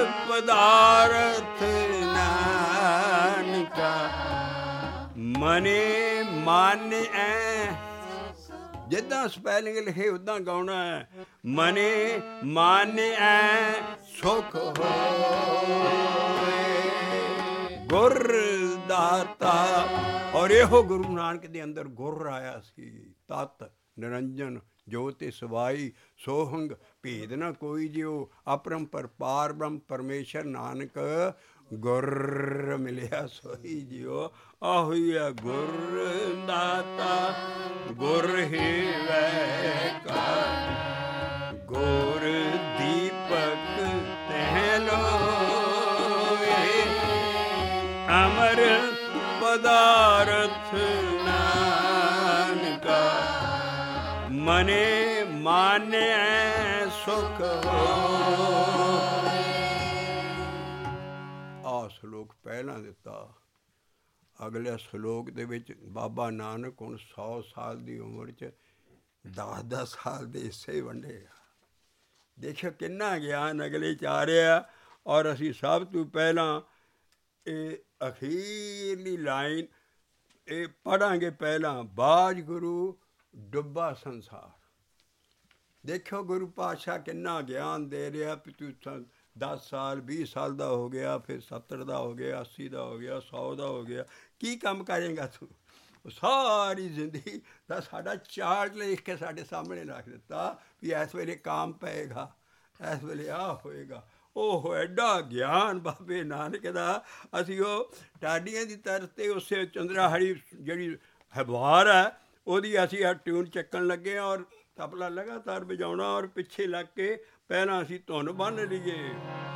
ਪਦਾਰਥ ਨਾਨਕਾ, ਮਨੇ ਮਨ ਐ। ਜਿੱਦਾਂ ਸਪੈਲਿੰਗ ਲਿਖੇ ਉੱਦਾਂ ਗਾਉਣਾ ਹੈ। ਮਨੇ ਮਨ ਐ ਸੁਖ ਹੋਏ, ਗੁਰ ਦਾਤਾ। ਔਰ ਇਹੋ ਗੁਰੂ ਨਾਨਕ ਦੇ ਅੰਦਰ ਗੁਰ ਆਇਆ ਸੀ। ਤਤ ਨਿਰੰਜਨ ਜੋਤਿ ਸਵਾਈ ਸੋਹੰਗ, ਭੇਦ ਨਾ ਕੋਈ ਜਿਉ, ਅਪਰੰਪਰ ਪਾਰ ਬ੍ਰਹਮ ਪਰਮੇਸ਼ਰ, ਨਾਨਕ ਗੁਰ ਮਿਲਿਆ ਸੋਈ ਜਿਉ। ਆਹੀ ਹੈ ਗੁਰ ਦਾਤਾ ਗੁਰ ਹਿਵੈ ਘਰ, ਗੁਰ ਦੀਪਕ ਤੈਂ ਲੋਏ, ਅਮਰ ਪਦਾਰਥ ਨਾਨਕਾ, ਮਨੇ ਮਾਨੈ ਸੁਖ ਹੋਏ। ਆਹ ਸਲੋਕ ਪਹਿਲਾਂ ਦਿੱਤਾ। ਅਗਲੇ ਸਲੋਕ ਦੇ ਵਿੱਚ ਬਾਬਾ ਨਾਨਕ ਹੁਣ 100 ਸਾਲ ਦੀ ਉਮਰ 'ਚ 10-10 ਸਾਲ ਦੇ ਹਿੱਸੇ ਵੰਡੇ ਆ। ਦੇਖਿਓ ਕਿੰਨਾ ਗਿਆਨ ਅਗਲੇ 'ਚ ਆ ਰਿਹਾ। ਔਰ ਅਸੀਂ ਸਭ ਤੋਂ ਪਹਿਲਾਂ ਇਹ ਅਖੀਰਲੀ ਲਾਈਨ ਇਹ ਪੜ੍ਹਾਂਗੇ ਪਹਿਲਾਂ। ਬਾਜ ਗੁਰੂ ਡੁੱਬਾ ਸੰਸਾਰ। ਦੇਖਿਓ ਗੁਰੂ ਪਾਤਸ਼ਾਹ ਕਿੰਨਾ ਗਿਆਨ ਦੇ ਰਿਹਾ ਵੀ ਤੂੰ 10 ਸਾਲ 20 ਸਾਲ ਦਾ ਹੋ ਗਿਆ, ਫਿਰ 70 ਦਾ ਹੋ ਗਿਆ, 80 ਦਾ ਹੋ ਗਿਆ, 100 ਦਾ ਹੋ ਗਿਆ, ਕੀ ਕੰਮ ਕਰੇਗਾ ਤੂੰ? ਸਾਰੀ ਜ਼ਿੰਦਗੀ ਦਾ ਸਾਡਾ ਚਾਰਟ ਲਿਖ ਕੇ ਸਾਡੇ ਸਾਹਮਣੇ ਰੱਖ ਦਿੱਤਾ ਵੀ ਇਸ ਵੇਲੇ ਕਾਮ ਪਏਗਾ, ਇਸ ਵੇਲੇ ਆਹ ਹੋਏਗਾ। ਉਹ ਐਡਾ ਗਿਆਨ ਬਾਬੇ ਨਾਨਕ ਦਾ। ਅਸੀਂ ਉਹ ਟਾਡੀਆਂ ਦੀ ਤਰਸ 'ਤੇ ਉਸੇ ਚੰਦਰਾਹੜੀ ਜਿਹੜੀ ਹਵਾਰ ਹੈ ਉਹਦੀ ਅਸੀਂ ਆ ਟਿਊਨ ਚੱਕਣ ਲੱਗੇ ਹਾਂ, ਔਰ ਤਬਲਾ ਲਗਾਤਾਰ ਵਜਾਉਣਾ, ਔਰ ਪਿੱਛੇ ਲੱਗ ਕੇ ਪਹਿਲਾਂ ਅਸੀਂ ਧੁਨ ਬੰਨ੍ਹ ਲਈਏ।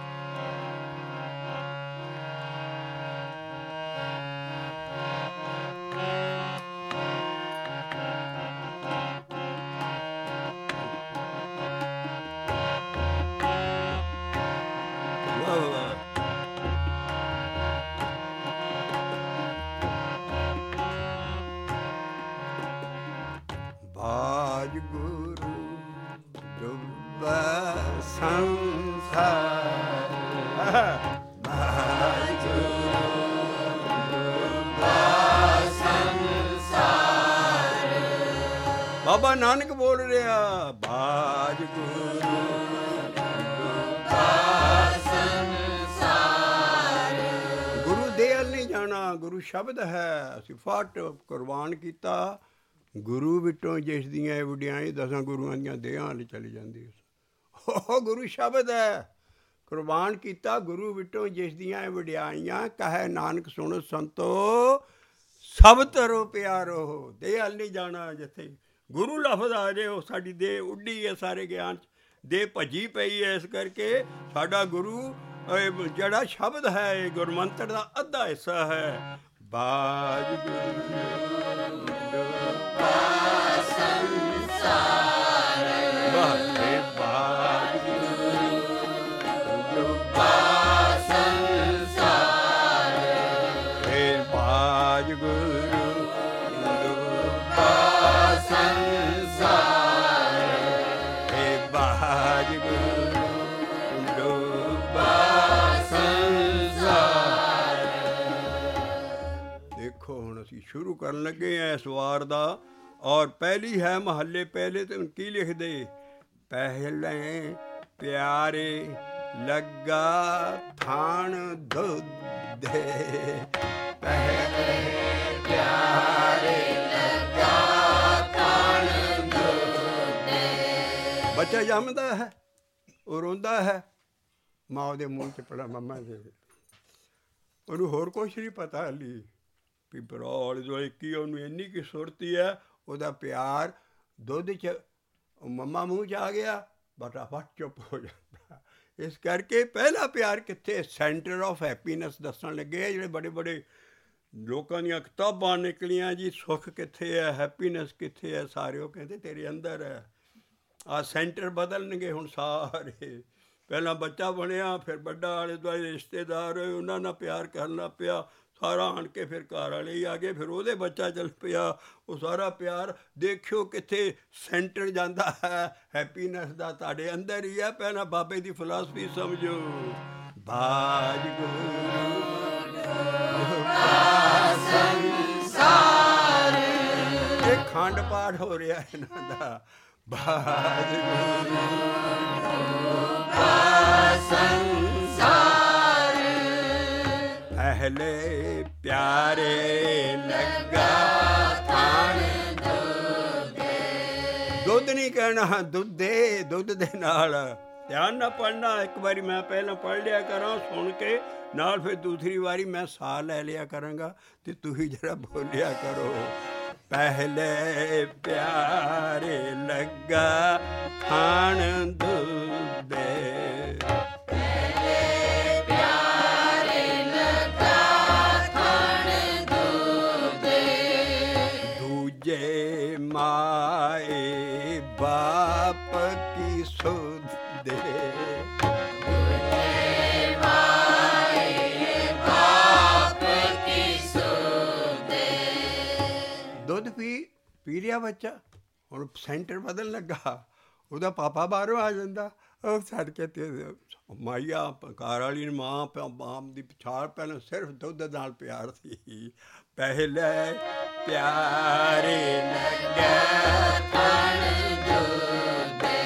ਬਾਜ ਗੁਰੂ ਡੁੱਬਾ ਸੰਸਾਰ, ਬਾਜ ਗੁਰੂ ਡੁੱਬਾ ਸੰਸਾਰ। ਬਾਬਾ ਨਾਨਕ ਬੋਲ ਰਿਹਾ, ਬਾਜ ਗੁਰੂ ਡੁੱਬਾ ਸੰਸਾਰ। ਗੁਰੂ ਦੇ ਵੱਲ ਨਹੀਂ ਜਾਣਾ, ਗੁਰੂ ਸ਼ਬਦ ਹੈ। ਅਸੀਂ ਫਟ ਕੁਰਬਾਨ ਕੀਤਾ, ਗੁਰੂ ਵਿੱਚੋਂ ਜਿਸ ਦੀਆਂ ਇਹ ਵਡਿਆਈ 10 ਗੁਰੂਆਂ ਦੀਆਂ ਦੇਹਾਂ ਵੱਲ ਚਲੀ ਜਾਂਦੀ। ਉਹ ਗੁਰੂ ਸ਼ਬਦ ਹੈ, ਕੁਰਬਾਨ ਕੀਤਾ ਗੁਰੂ ਵਿੱਚੋਂ ਜਿਸ ਦੀਆਂ ਇਹ ਵਡਿਆਈਆਂ, ਕਹੇ ਨਾਨਕ ਸੁਣੋ ਸੰਤੋ ਸਭ ਤਰੋ ਪਿਆਰੋ। ਦੇਹ ਵੱਲ ਨਹੀਂ ਜਾਣਾ, ਜਿੱਥੇ ਗੁਰੂ ਲਫ਼ਜ਼ ਆ ਜੇ ਉਹ ਸਾਡੀ ਦੇਹ ਉੱਡੀ ਹੈ ਸਾਰੇ ਗਿਆਨ 'ਚ, ਦੇਹ ਭੱਜੀ ਪਈ ਹੈ। ਇਸ ਕਰਕੇ ਸਾਡਾ ਗੁਰੂ ਜਿਹੜਾ ਸ਼ਬਦ ਹੈ ਇਹ ਗੁਰਮੰਤਰ ਦਾ ਅੱਧਾ ਹਿੱਸਾ ਹੈ। ਬਾਜ ਸ਼ੁਰੂ ਕਰਨ ਲੱਗੇ ਹਾਂ ਇਸ ਵਾਰ ਦਾ। ਔਰ ਪਹਿਲੀ ਹੈ ਮਹੱਲੇ ਪਹਿਲੇ ਤੇ ਕੀ ਲਿਖਦੇ? ਪਹਿਲੇ ਪਿਆਰੇ ਲੱਗਾ ਥਾਣ ਦੁੱਧੇ, ਪਹਿਲੇ ਪਿਆਰੇ ਲੱਗਾ ਥਾਣ ਦੁੱਧੇ। ਬੱਚਾ ਜੰਮਦਾ ਹੈ, ਉਹ ਰੋਂਦਾ ਹੈ, ਮਾਂ ਉਹਦੇ ਮੂੰਹ 'ਚ ਪੜਾ ਮੰਮਾ ਦੇ, ਉਹਨੂੰ ਹੋਰ ਕੁਛ ਨਹੀਂ ਪਤਾ ਹਾਲੀ ਵੀ ਭਰਾ ਆਲੇ ਦੁਆਲੇ ਕੀ, ਉਹਨੂੰ ਇੰਨੀ ਕੀ ਸੁਰਤੀ ਹੈ, ਉਹਦਾ ਪਿਆਰ ਦੁੱਧ 'ਚ ਮੰਮਾ ਮੂੰਹ 'ਚ ਆ ਗਿਆ, ਫਟਾਫਟ ਚੁੱਪ ਹੋ ਜਾਂਦਾ। ਇਸ ਕਰਕੇ ਪਹਿਲਾ ਪਿਆਰ ਕਿੱਥੇ? ਸੈਂਟਰ ਆਫ ਹੈਪੀਨੈਸ ਦੱਸਣ ਲੱਗੇ। ਜਿਹੜੇ ਬੜੇ ਬੜੇ ਲੋਕਾਂ ਦੀਆਂ ਕਿਤਾਬਾਂ ਨਿਕਲੀਆਂ ਜੀ, ਸੁੱਖ ਕਿੱਥੇ ਹੈ, ਹੈਪੀਨੈਸ ਕਿੱਥੇ ਹੈ, ਸਾਰੇ ਉਹ ਕਹਿੰਦੇ ਤੇਰੇ ਅੰਦਰ ਹੈ। ਆਹ ਸੈਂਟਰ ਬਦਲਣਗੇ ਹੁਣ ਸਾਰੇ। ਪਹਿਲਾਂ ਬੱਚਾ ਬਣਿਆ, ਫਿਰ ਵੱਡਾ, ਆਲੇ ਦੁਆਲੇ ਰਿਸ਼ਤੇਦਾਰ ਹੋਏ, ਉਹਨਾਂ ਨਾਲ ਪਿਆਰ ਕਰਨਾ ਪਿਆ, ਸਾਰਾ ਆਣ ਕੇ ਫਿਰ ਘਰ ਵਾਲੇ ਹੀ ਆ ਗਏ, ਫਿਰ ਉਹਦੇ ਬੱਚਾ ਚੱਲ ਪਿਆ। ਉਹ ਸਾਰਾ ਪਿਆਰ ਦੇਖਿਓ ਕਿੱਥੇ ਸੈਂਟਰ ਜਾਂਦਾ ਹੈ ਹੈਪੀਨੈਸ ਦਾ, ਤੁਹਾਡੇ ਅੰਦਰ ਹੀ ਹੈ। ਪਹਿਲਾਂ ਬਾਬੇ ਦੀ ਫਿਲਾਸਫੀ ਸਮਝੋ। ਬਾਜ ਸੰਸਾਰ, ਇਹ ਖੰਡ ਪਾਠ ਹੋ ਰਿਹਾ ਇਹਨਾਂ ਦਾ। ਬਾਜ ਸੰਸਾਰ, ਪਹਿਲੇ ਪਿਆਰੇ ਲੱਗਾ ਥਾਣ ਦੁੱਧੇ। ਦੁੱਧ ਨਹੀਂ ਕਹਿਣਾ, ਦੁੱਧੇ, ਦੁੱਧ ਦੇ ਨਾਲ। ਧਿਆਨ ਨਾਲ ਪੜ੍ਹਨਾ। ਇੱਕ ਵਾਰੀ ਮੈਂ ਪਹਿਲਾਂ ਪੜ੍ਹ ਲਿਆ ਕਰਾਂ ਸੁਣ ਕੇ, ਨਾਲ ਫਿਰ ਦੂਸਰੀ ਵਾਰੀ ਮੈਂ ਸਾਹ ਲੈ ਲਿਆ ਕਰਾਂਗਾ ਅਤੇ ਤੁਸੀਂ ਜਰਾ ਬੋਲਿਆ ਕਰੋ। ਪਹਿਲੇ ਪਿਆਰੇ ਲੱਗਾ ਥਾਣ ਦੁੱਧੇ, ਮਾਏ ਬਾਪ ਕੀ ਸੁਧੇ, ਮਾਏ ਬਾਪ ਕੀ ਸੁਧੇ। ਦੁੱਧ ਪੀ ਲਿਆ ਬੱਚਾ, ਹੁਣ ਸੈਂਟਰ ਬਦਲਣ ਲੱਗਾ, ਉਹਦਾ ਪਾਪਾ ਬਾਹਰੋਂ ਆ ਜਾਂਦਾ। ਉਹ ਛੱਡ ਕੇ ਤੇ ਮਾਈਆ ਘਰ ਵਾਲੀ ਨੂੰ ਮਾਂ ਬਾਪ ਦੀ ਪਛਾਣ ਪਹਿਲਾਂ ਸਿਰਫ ਦੁੱਧ ਨਾਲ ਪਿਆਰ ਸੀ। ਪਹਿਲੇ ਪਿਆਰੇ ਲੱਗੇ ਥਾਣ ਦੁੱਧੇ,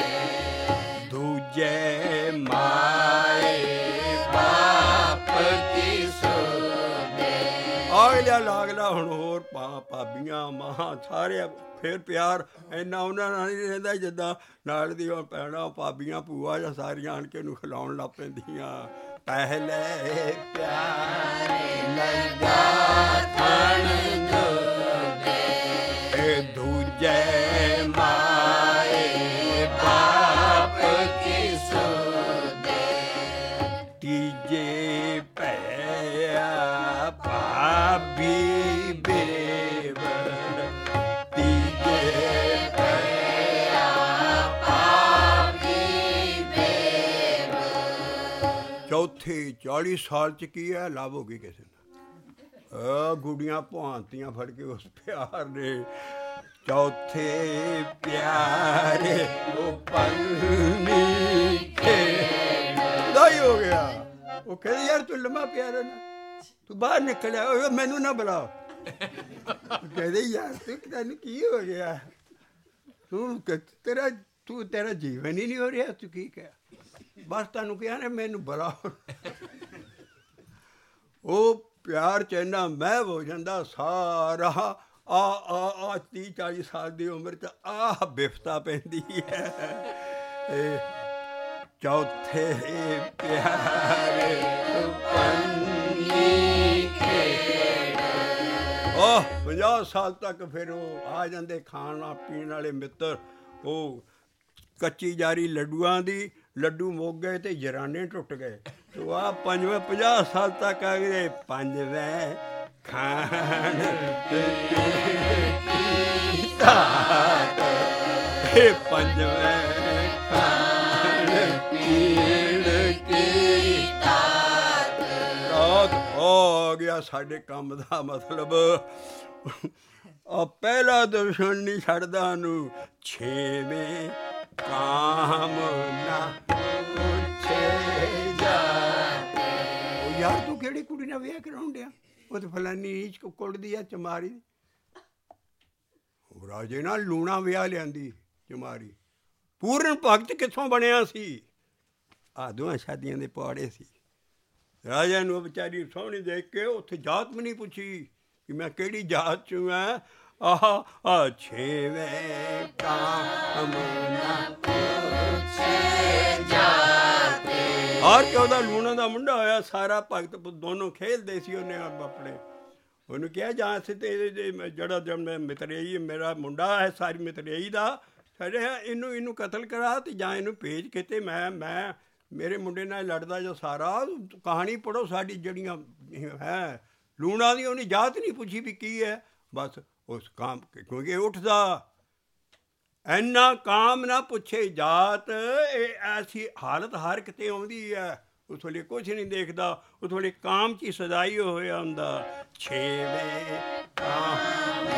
ਦੂਜੇ ਮਾਏ ਬਾਪ ਕੀ ਸੁਧੇ। ਆਗਲਾ ਲਾਗਲਾ ਹੁਣ ਹੋਰ ਭਾਬੀਆਂ ਮਾਂ ਸਾਰੇ ਫਿਰ ਪਿਆਰ ਇੰਨਾ ਉਹਨਾਂ ਨਾਲ ਨਹੀਂ ਰਹਿੰਦਾ ਜਿੱਦਾਂ ਨਾਲ ਦੀ ਭੈਣਾਂ ਭਾਬੀਆਂ ਭੂਆ ਜਾਂ ਸਾਰੀਆਂ ਆਣ ਕੇ ਉਹਨੂੰ ਖਿਲਾਉਣ ਲੱਗ ਪੈਂਦੀਆਂ। ਪਹਿਲੇ ਪਿਆਰੇ ਲੱਗਾ ਥਾਣ ਦੁੱਧੇ, ਦੂਜੇ ਮਾਏ ਬਾਪ ਕੀ ਸੁਧੇ, ਤੀਜੇ ਭੈਆ ਭਾਬੀ ਬੇਵਰ, ਤੀਜੇ ਭੈਆ ਭਾਬੀ ਬੇਵਰ। ਚੌਥੇ 40 ਸਾਲ 'ਚ ਕੀ ਹੈ ਲਾਭ ਹੋ ਗਈ ਕਿਸੇ ਨੂੰ? ਗੁੱਡੀਆਂ ਭਾਂਤੀਆਂ ਫੜ ਕੇ ਉਸ ਪਿਆਰ ਨੇ। ਚੌਥੇ ਪਿਆਰੇ ਉਹ ਪਲਨੀ ਖੇਡਦਾ ਹੀ ਹੋ ਗਿਆ। ਉਹ ਕਹਿੰਦੇ ਯਾਰ ਤੂੰ ਲੰਮਾ ਪਿਆਰਾ ਨਾ, ਤੂੰ ਬਾਹਰ ਨਿਕਲਿਆ, ਮੈਨੂੰ ਨਾ ਬੁਲਾ। ਕਹਿੰਦੇ ਯਾਰ ਤੈਨੂੰ ਕੀ ਹੋ ਗਿਆ, ਤੇਰਾ ਜੀਵਨ ਹੀ ਨਹੀਂ ਹੋ ਰਿਹਾ, ਤੂੰ ਕੀ ਕਿਹਾ? ਬਸ ਤੁਹਾਨੂੰ ਕਿਹਾ ਨੇ ਮੈਨੂੰ ਬੁਲਾਓ। ਉਹ ਪਿਆਰ 'ਚ ਇੰਨਾ ਮਹਿਬ ਹੋ ਜਾਂਦਾ ਸਾਰਾ, ਆ 30-40 ਸਾਲ ਦੀ ਉਮਰ 'ਚ ਆਹ ਬਿਫਤਾ ਪੈਂਦੀ ਹੈ। ਇਹ ਚੌਥੇ ਪਿਆਰੇ ਪੰਨੀ ਖੇਡ। 50 ਸਾਲ ਤੱਕ ਫਿਰ ਉਹ ਆ ਜਾਂਦੇ ਖਾਣ ਪੀਣ ਵਾਲੇ ਮਿੱਤਰ। ਉਹ ਕੱਚੀ ਜਾਰੀ ਲੱਡੂਆਂ ਦੀ, ਲੱਡੂ ਮੁੱਕ ਗਏ ਤੇ ਜਰਾਨੇ ਟੁੱਟ ਗਏ। ਤੋ ਆ 50 ਸਾਲ ਤੱਕ ਆ ਗਏ। 5ਵੇਂ ਖਾਣ ਇਹ 5ਵੇਂ ਖਾਣ ਪੀਣ ਕੀ ਤਾਤ ਹੋ ਗਿਆ। ਸਾਡੇ ਕੰਮ ਦਾ ਮਤਲਬ ਪਹਿਲਾ ਦਰਸ਼ਨ ਨਹੀਂ ਛੱਡਦਾ ਨੂੰ। 6ਵੇਂ ਕਾਮ ਨਾ ਪੁੱਛੇ ਜਾਤੇ। ਉਹ ਯਾਰ ਤੂੰ ਕਿਹੜੀ ਕੁੜੀ ਨਾਲ ਵਿਆਹ ਕਰਾਉਣ ਡਿਆ? ਉਹ ਤਾਂ ਫਲਾਨੀ ਰੀਚ ਕੁੜਦੀ ਆ ਚਮਾਰੀ। ਰਾਜੇ ਨਾਲ ਲੂਣਾ ਵਿਆਹ ਲਿਆਂਦੀ ਚਮਾਰੀ। ਪੂਰਨ ਭਗਤ ਕਿੱਥੋਂ ਬਣਿਆ ਸੀ? ਆਹ ਦੋਹਾਂ ਸ਼ਾਦੀਆਂ ਦੇ ਪੁਆੜੇ ਸੀ। ਰਾਜਾ ਨੂੰ ਵਿਚਾਰੀ ਸੋਹਣੀ ਦੇਖ ਕੇ ਉੱਥੇ ਜਾਤ ਵੀ ਨਹੀਂ ਪੁੱਛੀ ਕਿ ਮੈਂ ਕਿਹੜੀ ਜਾਤ 'ਚੋਂ ਹਾਂ। 6ਵੇਂ ਕਾਮ ਨਾ ਪੁੱਛੇ ਜਾਤੇ। ਹਰ 14 ਲੂਣਾ ਦਾ ਮੁੰਡਾ ਹੋਇਆ। ਸਾਰਾ ਭਗਤ ਦੋਨੋਂ ਖੇਲਦੇ ਸੀ। ਉਹਨੇ ਆਪਣੇ ਉਹਨੂੰ ਕਿਹਾ ਜਾਂ ਅਸੀਂ ਤੇ ਜਿਹੜਾ ਜਦ ਮਿਤਰੇਈ ਮੇਰਾ ਮੁੰਡਾ ਹੈ, ਸਾਰੀ ਮਿਤਰੇਈ ਦਾ ਸਾਡੇ ਇਹਨੂੰ ਕਤਲ ਕਰਾ ਅਤੇ ਜਾਂ ਇਹਨੂੰ ਭੇਜ ਕੇ ਤੇ ਮੈਂ ਮੇਰੇ ਮੁੰਡੇ ਨਾਲ ਲੜਦਾ ਜੋ ਸਾਰਾ ਕਹਾਣੀ ਪੜ੍ਹੋ ਸਾਡੀ ਜਿਹੜੀਆਂ ਹੈ ਲੂਣਾ ਦੀ। ਉਹਨੇ ਜਾਤ ਨਹੀਂ ਪੁੱਛੀ ਵੀ ਕੀ ਹੈ। ਬਸ ਉਸ ਕਾਮ ਕਿਉਂਕਿ ਉੱਠਦਾ ਇੰਨਾ ਕਾਮ ਨਾ ਪੁੱਛੇ ਜਾਤ। ਇਹ ਐਸੀ ਹਾਲਤ ਹਰ ਕਿਤੇ ਆਉਂਦੀ ਹੈ। ਉਸ ਵੇਲੇ ਕੁਛ ਨਹੀਂ ਦੇਖਦਾ। ਉਸ ਵੇਲੇ ਕਾਮ 'ਚ ਹੀ ਸਦਾਈ ਹੋਇਆ ਹੁੰਦਾ। 6ਵੇਂ ਕਾਮ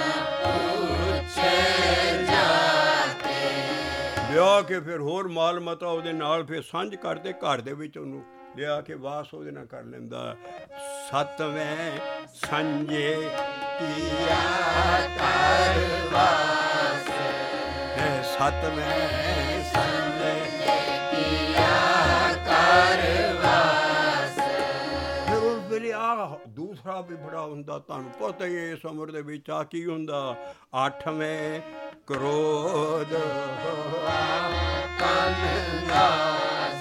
ਲਿਆ ਕੇ ਫਿਰ ਹੋਰ ਮਾਲ ਮਤਾ ਉਹਦੇ ਨਾਲ ਫਿਰ ਸਾਂਝ ਕਰਦੇ। ਘਰ ਦੇ ਵਿੱਚ ਉਹਨੂੰ ਲਿਆ ਕੇ ਵਾਸ ਉਹਦੇ ਨਾਲ ਕਰ ਲੈਂਦਾ। 7ਵੇਂ ਸੰਜੇ ਕੀਆ ਕਰ ਵਾਸ। 7ਵੇਂ ਸੰਜੇ ਕੀਆ ਕਰ ਵਾਸ। ਫਿਰ ਉਸ ਵੇਲੇ ਆਹ ਦੂਸਰਾ ਵੀ ਬੜਾ ਹੁੰਦਾ। ਤੁਹਾਨੂੰ ਪਤਾ ਹੀ ਇਸ ਉਮਰ ਦੇ ਵਿੱਚ ਆ ਕੀ ਹੁੰਦਾ। 8ਵੇਂ ਕ੍ਰੋਧ ਹੋਆ ਤਨ ਨਾਸ।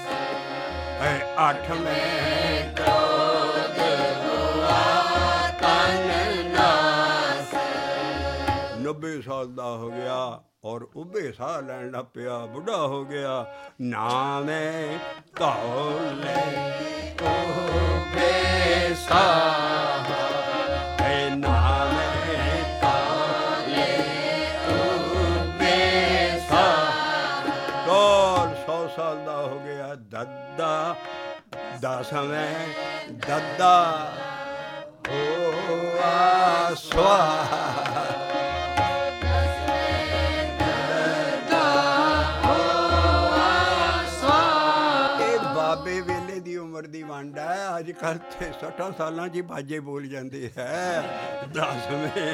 8ਵੇਂ ਕ੍ਰੋਧ ਹੋਆ ਤਨ ਨਾਸ। 90 ਸਾਲ ਦਾ ਹੋ ਗਿਆ ਔਰ ਉੱਭੇ ਸਾਹ ਲੈਣ ਲੱਗ ਪਿਆ। ਬੁੱਢਾ ਹੋ ਗਿਆ। ਨਾਵੇਂ ਕੌਲੇ ਉੱਭੇ ਸਾਹ। ਨਾਵੇਂ ਕੌਲੇ ਉੱਭੇ ਸਾਹ। 100 ਸਾਲ ਦਾ ਹੋ ਗਿਆ। ਦੱਦਾ 10ਵੇਂ ਦੱਦਾ ਹੋਆ ਸਵਾਹ। ਬਾਬੇ ਵੇਲੇ ਦੀ ਉਮਰ ਦੀ ਵੰਡ ਹੈ। ਅੱਜ ਕੱਲ੍ਹ ਤੇ 60 ਸਾਲਾਂ 'ਚ ਹੀ ਬਾਜੇ ਬੋਲ ਜਾਂਦੇ ਹੈ। 10ਵੇਂ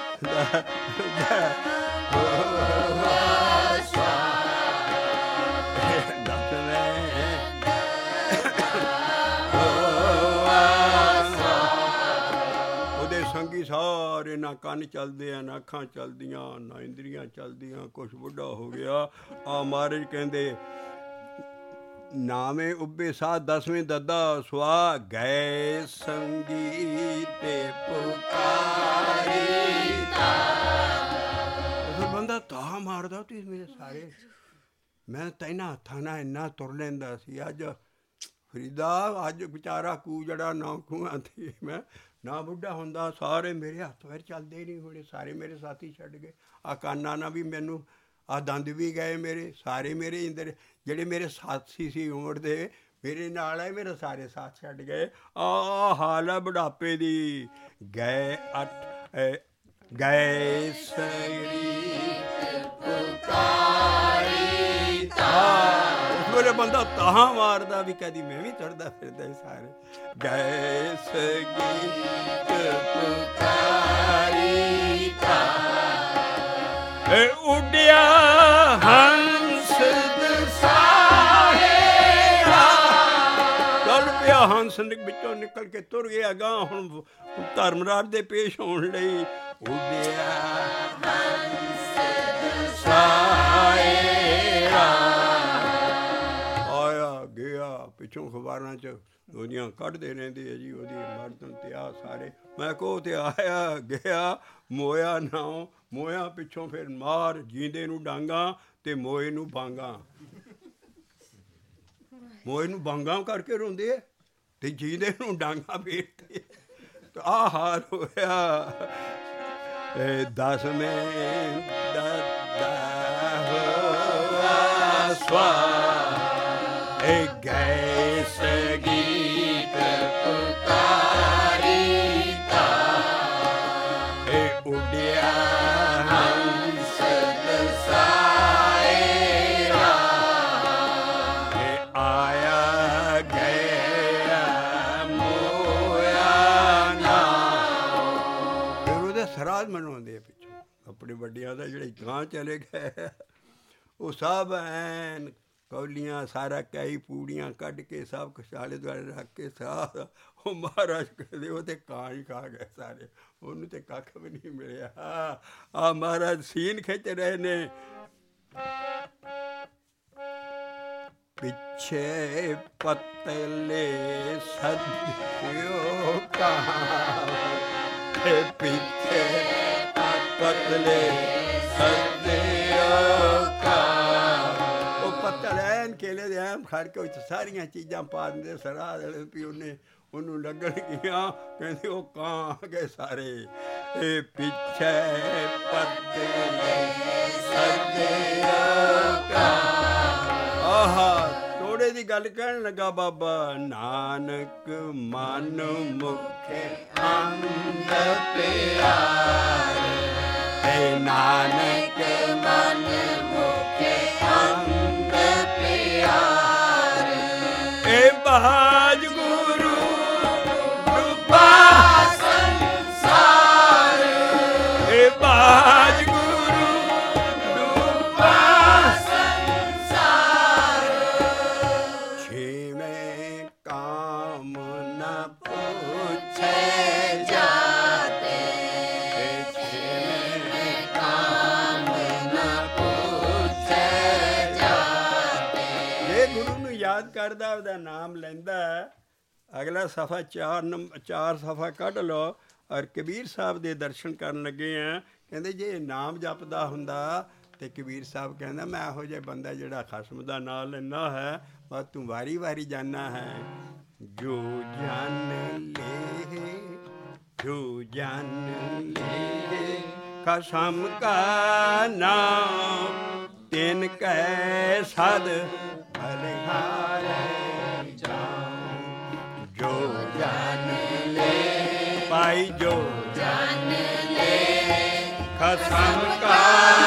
ਉਹਦੇ ਸੰਗੀ ਸਾਰੇ ਨਾ ਕੰਨ ਚੱਲਦੇ ਆ, ਨਾ ਅੱਖਾਂ ਚੱਲਦੀਆਂ, ਨਾ ਇੰਦਰੀਆਂ ਚੱਲਦੀਆਂ। ਕੁਛ ਬੁੱਢਾ ਹੋ ਗਿਆ। ਆ ਮਹਾਰਾਜ ਕਹਿੰਦੇ ਨਾਵੇਂ ਉੱਭੇ ਸਾਹ 10ਵੇਂ ਦੱਦਾ ਸੁਆ। ਗਏ ਸੰਗੀ ਤੇ ਪੁਕਾਰੀ ਤਾਂ। ਬੰਦਾ ਤਾਹ ਮਾਰਦਾ ਤੇ ਮੇਰੇ ਸਾਰੇ। ਮੈਂ ਤਾਂ ਇਹਨਾਂ ਹੱਥਾਂ ਨਾਲ ਇੰਨਾ ਤੁਰ ਲੈਂਦਾ ਸੀ। ਅੱਜ ਫਰੀਦਾ ਅੱਜ ਵਿਚਾਰਾ ਕੂਜੜਾ ਨਾ ਖੂਹਾਂ ਤੇ ਮੈਂ ਨਾ ਬੁੱਢਾ ਹੁੰਦਾ। ਸਾਰੇ ਮੇਰੇ ਹੱਥ ਫਿਰ ਚੱਲਦੇ ਨਹੀਂ ਹੋਣੇ। ਸਾਰੇ ਮੇਰੇ ਸਾਥੀ ਛੱਡ ਗਏ। ਆਹ ਕਾਨਾ ਨਾਲ ਵੀ ਮੈਨੂੰ ਆਹ ਦੰਦ ਵੀ ਗਏ ਮੇਰੇ। ਸਾਰੇ ਮੇਰੇ ਇੰਦਰ ਜਿਹੜੇ ਮੇਰੇ ਸਾਥੀ ਸੀ ਉਮਰ ਦੇ ਮੇਰੇ ਨਾਲ ਹੈ, ਮੇਰੇ ਸਾਰੇ ਸਾਥ ਛੱਡ ਗਏ। ਆਹ ਹਾਲ ਹੈ ਬੁਢਾਪੇ ਦੀ। ਗਏ ਗਏ ਸਰੀ ਪੁਕਾਰੀ ਤਾ। ਉਸ ਵੇਲੇ ਬੰਦਾ ਤਾਹਾਂ ਮਾਰਦਾ ਵੀ ਕਦੀ ਮੈਂ ਵੀ ਤੁਰਦਾ ਫਿਰਦਾ ਸਾਰੇ। ਗਏ ਸਗੀ ਪੁਕਾਰੀ ਤਾ। ਉੱਡਿਆ ਹੰਸ ਦਸਾਹੇਰਾ। ਚੱਲ ਪਿਆ ਉੱਡਿਆ ਹੰਸ ਵਿੱਚੋਂ ਨਿਕਲ ਕੇ ਤੁਰ ਗਿਆ ਗਾਂ। ਹੁਣ ਧਰਮਰਾਜ ਦੇ ਪੇਸ਼ ਹੋਣ ਲਈ ਉੱਡਿਆ ਹੰਸ ਦਸਾਏਰਾ ਆਇਆ ਗਿਆ। ਪਿੱਛੋਂ ਅਖਬਾਰਾਂ 'ਚ ਉਹਦੀਆਂ ਕੱਢਦੇ ਰਹਿੰਦੇ ਆ ਜੀ, ਉਹਦੀ ਮਰਦਨ ਤੇ ਆ ਸਾਰੇ। ਮੈਂ ਕਹੋ ਤੇ ਆਇਆ ਗਿਆ ਮੋਇਆ ਨਾਉ, ਮੋਇਆ ਪਿੱਛੋਂ ਫਿਰ ਮਾਰ ਜੀਂਦੇ ਨੂੰ ਡਾਂਗਾ ਤੇ ਮੋਏ ਨੂੰ ਬਾਂਗਾ। ਮੋਏ ਨੂੰ ਬਾਂਗਾ ਕਰਕੇ ਰੋਂਦੇ ਆ ਤੇ ਜੀਂਦੇ ਨੂੰ ਡਾਂਗਾ ਫੇਰਦੇ। ਆਹ ਹਾਲ ਹੋਇਆ। 10ਵੇਂ ਸਵਾ ਗਏ ਸੰਗੀਤ ਪੁਕਾਰੀ ਤਾ ਉੱਡਿਆ ਹੰਸ ਦਸਾਏਰਾ ਆਇਆ ਗਿਆ ਮੋਇਆ ਨਾ। ਫਿਰ ਉਹਦੇ ਸਰਾਧ ਮਨਾਉਂਦੇ ਆ ਪਿੱਛੋਂ ਆਪਣੇ ਵੱਡਿਆਂ ਦਾ ਜਿਹੜੇ ਗਾਂ ਚਲੇ ਗਏ। ਉਹ ਸਭ ਐਨ ਕੌਲੀਆਂ ਸਾਰਾ ਕਈ ਪੂੜੀਆਂ ਕੱਢ ਕੇ ਸਭ ਕੁਛ ਆਲੇ ਦੁਆਲੇ ਰੱਖ ਕੇ ਸਾਰਾ ਉਹ ਮਹਾਰਾਜ ਕਹਿੰਦੇ ਉਹ ਤੇ ਕਾਂ ਹੀ ਖਾ ਗਏ ਸਾਰੇ, ਉਹਨੂੰ ਤੇ ਕੱਖ ਵੀ ਨਹੀਂ ਮਿਲਿਆ। ਆ ਮਹਾਰਾਜ ਸੀਨ ਖਿੱਚ ਰਹੇ ਨੇ। ਪਿੱਛੇ ਪਤਲੇ ਸੱਜਿਓ ਕਾਂ ਪਿੱਛੇ ਪਤਲੇ ਸੱਜਿਓ ਕਾਂ। ਉਹ ਪੱਤਲ ਐਨ ਕੇਲੇ ਦੇ ਐਮ ਖੜ ਕੇ ਵਿੱਚ ਸਾਰੀਆਂ ਚੀਜ਼ਾਂ ਪਾ ਦਿੰਦੇ ਸਰਾਧ ਵਾਲੇ ਵੀ ਉਹਨੂੰ ਲੱਗਣਗੀਆਂ। ਕਹਿੰਦੇ ਉਹ ਕਾਂ ਆ ਗਏ ਸਾਰੇ। ਇਹ ਪਿੱਛੇ ਪਤਲੇ ਸੱਜਿਓ ਕਾਂ। ਆਹਾ ਤੋੜੇ ਦੀ ਗੱਲ ਕਹਿਣ ਲੱਗਾ ਬਾਬਾ। ਨਾਨਕ ਮਨ ਮੁਖੇ ਅੰਗ ਪਿਆਰੇ ਨਾਨਕ ਮਨ ਮੁਖੇ ਅੰਗ ਪਿਆਰੇ। ਇਹ ਬਹਾਜ ਗੁਰੂ ਰੂਪਾ ਸੰਸਾਰ ਇਹ ਬਹਾਜ ਗੁਰੂ ਰੂਪਾ ਸੰਸਾਰ। ਛੇਵੇਂ ਕਾਮ ਨ ਪੁੱਛੇ ਜਾਤੇ ਯਾਦ ਕਰਦਾ ਉਹਦਾ ਨਾਮ ਲੈਂਦਾ। ਅਗਲਾ ਸਫ਼ਾ 4 ਸਫ਼ਾ ਕੱਢ ਲਓ। ਔਰ ਕਬੀਰ ਸਾਹਿਬ ਦੇ ਦਰਸ਼ਨ ਕਰਨ ਲੱਗੇ ਆ। ਕਹਿੰਦੇ ਜੇ ਨਾਮ ਜਪਦਾ ਹੁੰਦਾ ਤੇ ਕਬੀਰ ਸਾਹਿਬ ਕਹਿੰਦਾ ਮੈਂ ਇਹੋ ਜਿਹਾ ਬੰਦਾ ਜਿਹੜਾ ਖਸਮ ਦਾ ਨਾਂ ਲੈਂਦਾ ਹੈ, ਬਸ ਤੂੰ ਵਾਰੀ ਵਾਰੀ ਜਾਨਾ ਹੈ। ਜੋ ਜਨ ਲੇ ਜੋ ਜਨ ਲੇ ਖਸਮ ਕਾ ਨਾਮ ਤਿਨ ਕੈ ਸਦ ਬਲਿਹਾਰੇ ਜਾਉ। ਜੋ ਜਨ ਲੈ ਭਾਈ ਜੋ ਜਨ ਲੈ ਖਸਮ ਕਾ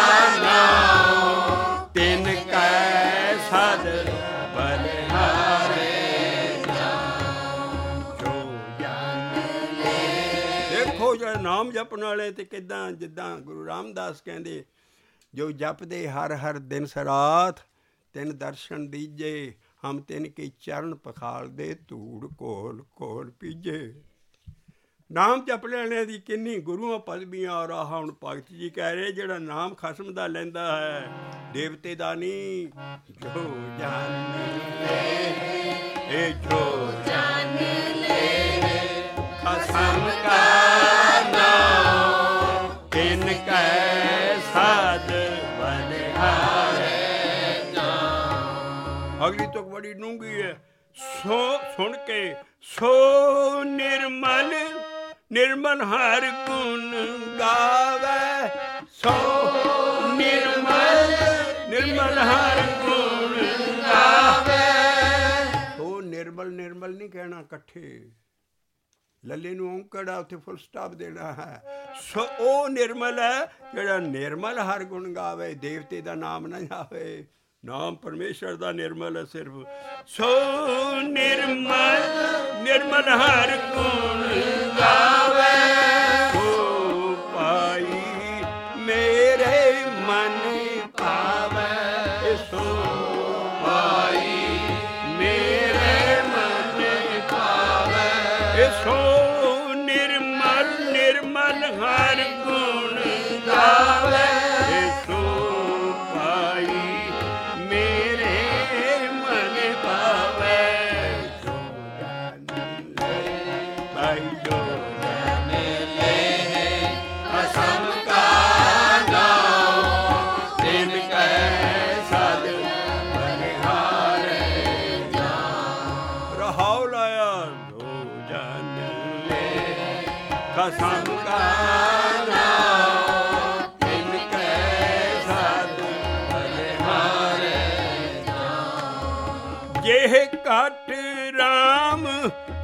ਨਾਮ ਤਿਨ ਕੈ ਸਦ ਬਲਿਹਾਰੇ ਜਾਉ। ਜੋ ਜਨ ਲੈ ਦੇਖੋ ਜਿਹੜਾ ਨਾਮ ਜਪਣ ਵਾਲੇ ਤੇ ਕਿੱਦਾਂ, ਜਿੱਦਾਂ ਗੁਰੂ ਰਾਮਦਾਸ ਕਹਿੰਦੇ ਜੋ ਜਪਦੇ ਹਰ ਹਰ ਦਿਨ ਸਰਾਤ ਤਿੰਨ ਦਰਸ਼ਨ ਦੀਜੇ ਹਮ ਤਿੰਨ ਕੀ ਚਰਨ ਪਖਾਲਦੇ ਧੂੜ ਘੋਲ ਘੋਲ ਪੀਜੇ। ਨਾਮ ਜਪ ਲੈਣੇ ਦੀ ਕਿੰਨੀ ਗੁਰੂਆਂ ਪਦਵੀਆਂ। ਔਰ ਆਹ ਹੁਣ ਭਗਤ ਜੀ ਕਹਿ ਰਹੇ ਜਿਹੜਾ ਨਾਮ ਖਸਮ ਦਾ ਲੈਂਦਾ ਹੈ ਦੇਵਤੇ ਦਾ ਨਹੀਂ। ਜੋ ਜਨ ਲੈ ਇਹ ਜੋ ਜਨ ਲੈ ਖਸਮ ਕਾ ਨਾਮ ਤਿਨ ਕੈ ਸਾਧ ਬਲਿਹਾਰੇ। ਅਗਲੀ ਤੁਕ ਬੜੀ ਡੂੰਘੀ ਹੈ। ਸੋ ਸੁਣ ਕੇ ਸੋ ਨਿਰਮਲ ਨਿਰਮਲ ਹਰ ਗੁਣ ਗਾਵੇ। ਸੋ ਨਿਰਮਲ ਨਿਰਮਲ ਹਰ ਗੁਣ ਗਾਵੇ। ਉਹ ਨਿਰਮਲ ਨਿਰਮਲ ਨਹੀਂ ਕਹਿਣਾ ਇਕੱਠੇ, ਲੱਲੇ ਨੂੰ ਔਂਕੜਾ ਉੱਥੇ ਫੁੱਲ ਸਟਾਪ ਦੇਣਾ ਹੈ। ਸੋ ਉਹ ਨਿਰਮਲ ਹੈ ਜਿਹੜਾ ਨਿਰਮਲ ਹਰ ਗੁਣ ਗਾਵੇ, ਦੇਵਤੇ ਦਾ ਨਾਮ ਨਾ ਜਾਵੇ। ਨਾਮ ਪਰਮੇਸ਼ਰ ਦਾ ਨਿਰਮਲ ਹੈ ਸਿਰਫ। ਸੋ ਨਿਰਮਲ ਨਿਰਮਲ ਹਰ ਗੁਣ ਗਾਵੇ। ਸੋ ਪਾਈ ਮੇਰੇ ਮਨ ਭਾਵੇ। ਸੋ ਪਾਈ ਮੇਰੇ ਮਨ ਭਾਵੇ।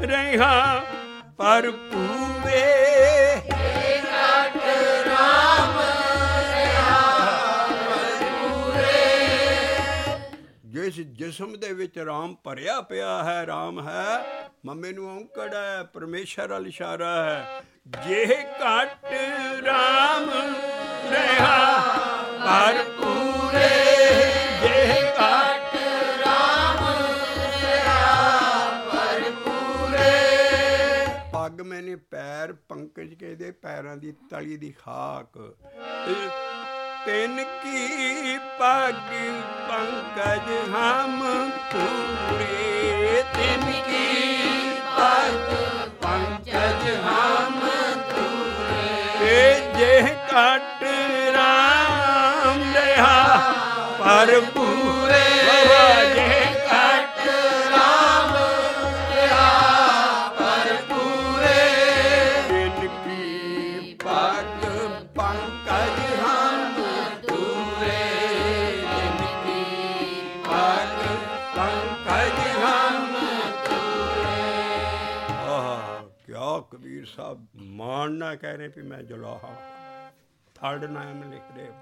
ਰਹਾ ਭਰਪੂਰੇ। ਘਟ ਰਾਮ ਰਹਾ ਭਰਪੂਰੇ। ਜਿਸ ਜਿਸਮ ਦੇ ਵਿੱਚ ਰਾਮ ਭਰਿਆ ਪਿਆ ਹੈ, ਰਾਮ ਹੈ, ਮੰਮੇ ਨੂੰ ਔਂਕੜ ਹੈ, ਪਰਮੇਸ਼ਰ ਵੱਲ ਇਸ਼ਾਰਾ ਹੈ। ਜੇ ਘਟ ਰਾਮ ਰਹਾ ਭਰਪੂਰੇ। ਜੇ ਘਟ ਰਾਮ ਰਹਾ ਭਰਪੂਰੇ। ਪੱਗ ਮੈਨੇ ਪੈਰ ਪੰਕਜ ਕੇ ਦੇ ਪੈਰਾਂ ਦੀ ਤਲੀ ਦੀ ਖਾਕ। ਤਿੰਨ ਕੀ ਪੱਗ ਪੰਕਜ ਹਮ ਪੂਰੇ। ਤਿੰਨ ਕੀ ਪੱਗ ਪੰਕਜ ਹਮ ਪੂਰੇ। ਜੇ ਘਟ ਰਾਮ ਰਹਾ ਭਰਪੂਰੇ। ਜੇ ਘਟ ਰਾਮ ਰਹਾ ਭਰਪੂਰੇ। ਤਿੰਨ ਕੀ ਪੱਗ ਪੰਕਜ ਹਮ ਪੂਰੇ। ਤਿੰਨ ਕੀ ਪੱਗ ਪੰਕਜ ਹਮ ਪੂਰੇ। ਆਹ ਕਿਆ ਕਬੀਰ ਸਾਹਿਬ ਮਾਣ ਨਾ ਕਹਿ ਰਹੇ ਵੀ ਮੈਂ ਜੁਲਾਹਾ। ਥਰਡ ਨਾਮ ਲਿਖ ਰਹੇ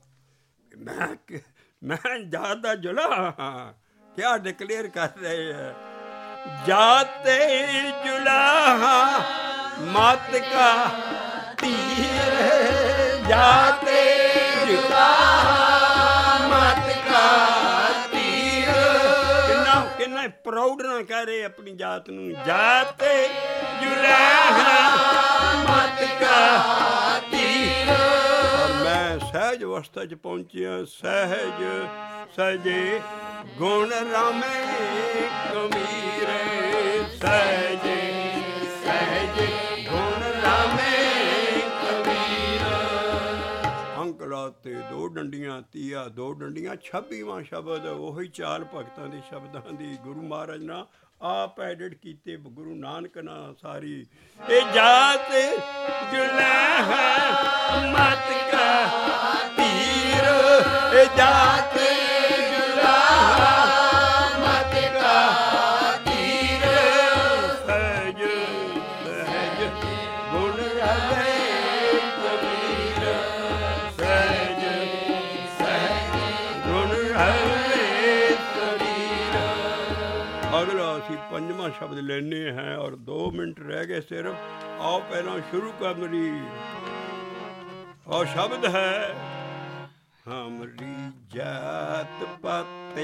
ਮੈਂ ਜ਼ਿਆਦਾ ਜੁਲਾਹਾ ਹਾਂ। ਕਿਆ ਡਿਕਲੇਅਰ ਕਰ ਰਹੇ ਹੈ। ਜਾਤੇ ਜੁਲਾਹਾ ਮਤ ਕਾ ਧੀਰ। ਜਾਤੇ ਜੁਲਾਹਾ ਮਤ ਕਾ ਧੀਰ। ਕਿੰਨਾ ਪ੍ਰਾਊਡ ਨਾ ਕਹਿ ਰਹੇ ਆਪਣੀ ਜਾਤ ਨੂੰ। ਜਾਤੇ ਜੁਲਾਹਾ ਮਤ ਕਾ ਧੀਰ। ਔਰ ਮੈਂ ਸਹਿਜ ਅਵਸਥਾ 'ਚ ਪਹੁੰਚਿਆ। ਸਹਿਜ ਸਜੇ ਗੁਣ ਰਾਮੇ ਕਬੀਰੇ। ਸਹਿਜ ਸਹਿਜ ਗੁਣ ਰਾਮੇ ਕਬੀਰ। ਅੰਕਲਾ ਤੇ ਦੋ ਡੰਡੀਆਂ ਤੀਆ, ਦੋ ਡੰਡੀਆਂ 26ਵਾਂ ਸ਼ਬਦ। ਉਹੀ ਚਾਲ ਭਗਤਾਂ ਦੇ ਸ਼ਬਦਾਂ ਦੀ ਗੁਰੂ ਮਹਾਰਾਜ ਨਾਲ ਆਪ ਐਡਿਟ ਕੀਤੇ ਗੁਰੂ ਨਾਨਕ ਨਾਲ ਸਾਰੀ। ਇਹ ਜਾਤ ਜੁਲਾਹਾ ਮਤ ਕਾ ਧੀਰ। ਇਹ ਜਾਤ ਜੁਲਾਹਾ ਮਤ ਕਾ ਧੀਰ। ਸਹਿਜ ਸਹਿਜ ਗੁਣ ਰਵੇ ਕਬੀਰ। ਸਹਿਜ ਸਹਿਜ ਗੁਣ ਰਵੇ ਕਬੀਰ। ਅਗਲਾ ਅਸੀਂ ਪੰਜਵਾਂ ਸ਼ਬਦ ਲੈਣੇ ਹੈ ਔਰ 2 ਮਿੰਟ ਰਹਿ ਗਏ ਸਿਰਫ। ਆਓ ਪਹਿਲਾਂ ਸ਼ੁਰੂ ਕਰ ਮੇਰੀ। ਔਰ ਸ਼ਬਦ ਹੈ ਹਮਰੀ ਜਾਤ ਪਾਤੇ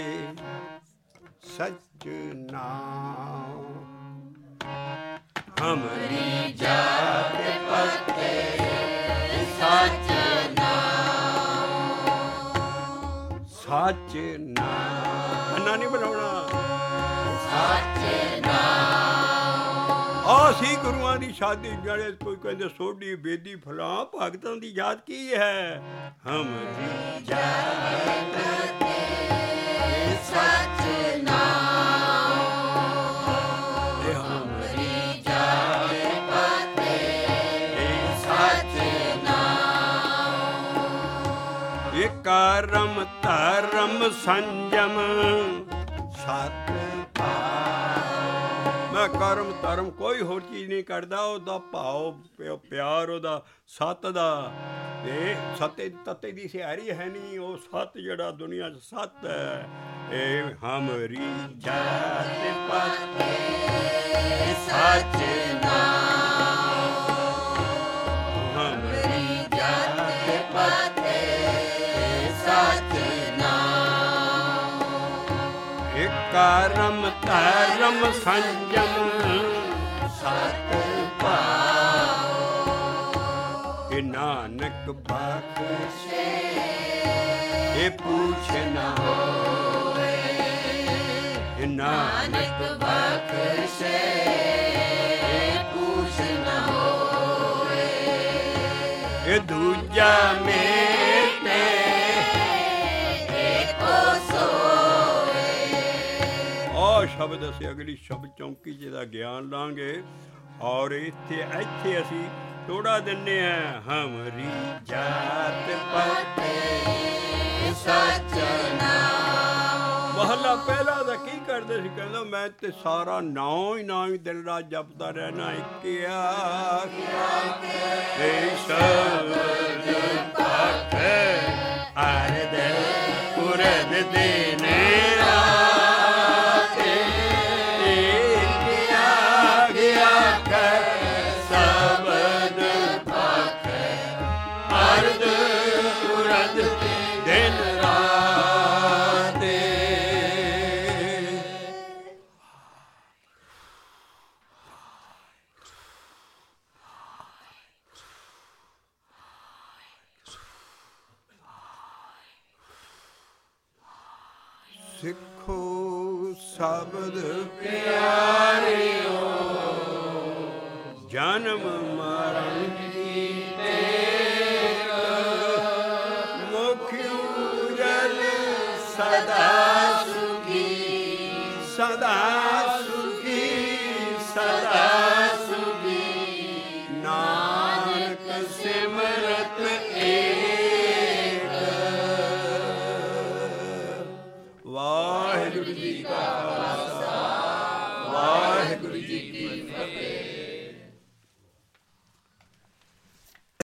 ਸਚ ਨਾਮ। ਹਮਰੀ ਜਾਤ ਪਾਤੇ ਸਚ ਨਾਮ। ਸਚ ਨਾਮ। ਅੰਨਾ ਨਹੀਂ ਬਣਾਉਣਾ। ਸਚ ਨਾਮ। ਆ ਸੀ ਗੁਰੂਆਂ ਦੀ ਸ਼ਾਦੀ। ਜਿਹੜੇ ਕੋਈ ਕਹਿੰਦੇ ਸੋਢੀ ਬੇਦੀ ਫਲਾਂ ਭਗਤਾਂ ਦੀ ਜਾਤ ਕੀ ਹੈ। ਹਮਰੀ ਜਾਤ ਸਚ ਨਾਮ। ਹਮਰੀ ਜਾਤ ਪਾਤੇ ਸਚ ਨਾਮ। ਇਹ ਕਰਮ ਧਰਮ ਸੰਜਮ ਸਤ ਮੈਂ ਕਰਮ ਧਰਮ ਕੋਈ ਹੋਰ ਚੀਜ਼ ਨਹੀਂ ਕਰਦਾ। ਉਹਦਾ ਭਾਵ ਪਿਆਰ ਉਹਦਾ ਸੱਤ ਦਾ। ਇਹ ਸੱਤੇ ਤੱਤੇ ਦੀ ਸਿਆਰੀ ਹੈ ਨਹੀਂ। ਉਹ ਸੱਤ ਜਿਹੜਾ ਦੁਨੀਆ 'ਚ ਸੱਤ ਹੈ। ਇਹ ਹਮਰੀ ਜਾਤ ਪਾਤੇ ਸਚ ਨਾਮ। ਹਮਰੀ ਜਾਤ ਪਾਤੇ ਸਚ ਨਾਮ। ਇਹ ਕਰਮ ਧਰਮ ਸੰਜਮ ਸਤ ਭਾਉ। ਇਹ ਨਾਨਕ ਬਖਸ਼ੇ ਇਹ ਪੂਛ ਨਾ ਹੋਏ। ਇਹ ਨਾਨਕ ਬਖਸ਼ੇ ਇਹ ਪੂਛ ਨਾ ਹੋਏ। ਇਹ ਦੂਜਾ ਮੇਟੇ ਏਕੋ ਸੋਏ। ਆਹ ਸ਼ਬਦ ਅਸੀਂ ਅਗਲੀ ਸ਼ਬਦ ਚੌਂਕੀ ਜਿਹਦਾ ਗਿਆਨ ਲਾਂਗੇ। ਔਰ ਇੱਥੇ ਅਸੀਂ ਥੋੜਾ ਦਿੰਨੇ ਆ। ਹਮਰੀ ਜਾਤ ਪਾਤੇ ਸਚ ਨਾਮ। ਮਹਲਾ ਪਹਿਲਾਂ ਤਾਂ ਕੀ ਕਰਦੇ ਸੀ, ਕਹਿੰਦਾ ਮੈਂ ਤੇ ਸਾਰਾ ਨਾਂ ਹੀ ਦਿਨ ਰਾਤ ਜਪਦਾ ਰਹਿਣਾ। ਇੱਕਿਆ ਸ਼ਬਦ ਪਾਖੇ ਹਰ ਦਿਲ ਪੁਰਦ ਦੇਨੇ ਰਾਤੇ, ਇੱਕਿਆ ਗਿਆ ਕਰ ਸ਼ਬਦ ਪਾਖੇ ਹਰ ਦਿਲ ਪੁਰਦ ਦਿਨ ਰਾਤੇ। ਸਿੱਖੋ ਸ਼ਬਦ ਪਿਆਰਿਓ, ਜਨਮ ਮਰਨ ਕੀ ਟੇਕ, ਮੁਖ ਉਜਲ ਸਦਾ ਸੁਖੀ, ਸਦਾ ਸੁਖੀ, ਸਦਾ ਸੁਖੀ, ਨਾਨਕ ਸਿਮਰਤ ਏਕ। ਵਾਹਿਗੁਰੂ ਜੀ ਕਾ ਖਾਲਸਾ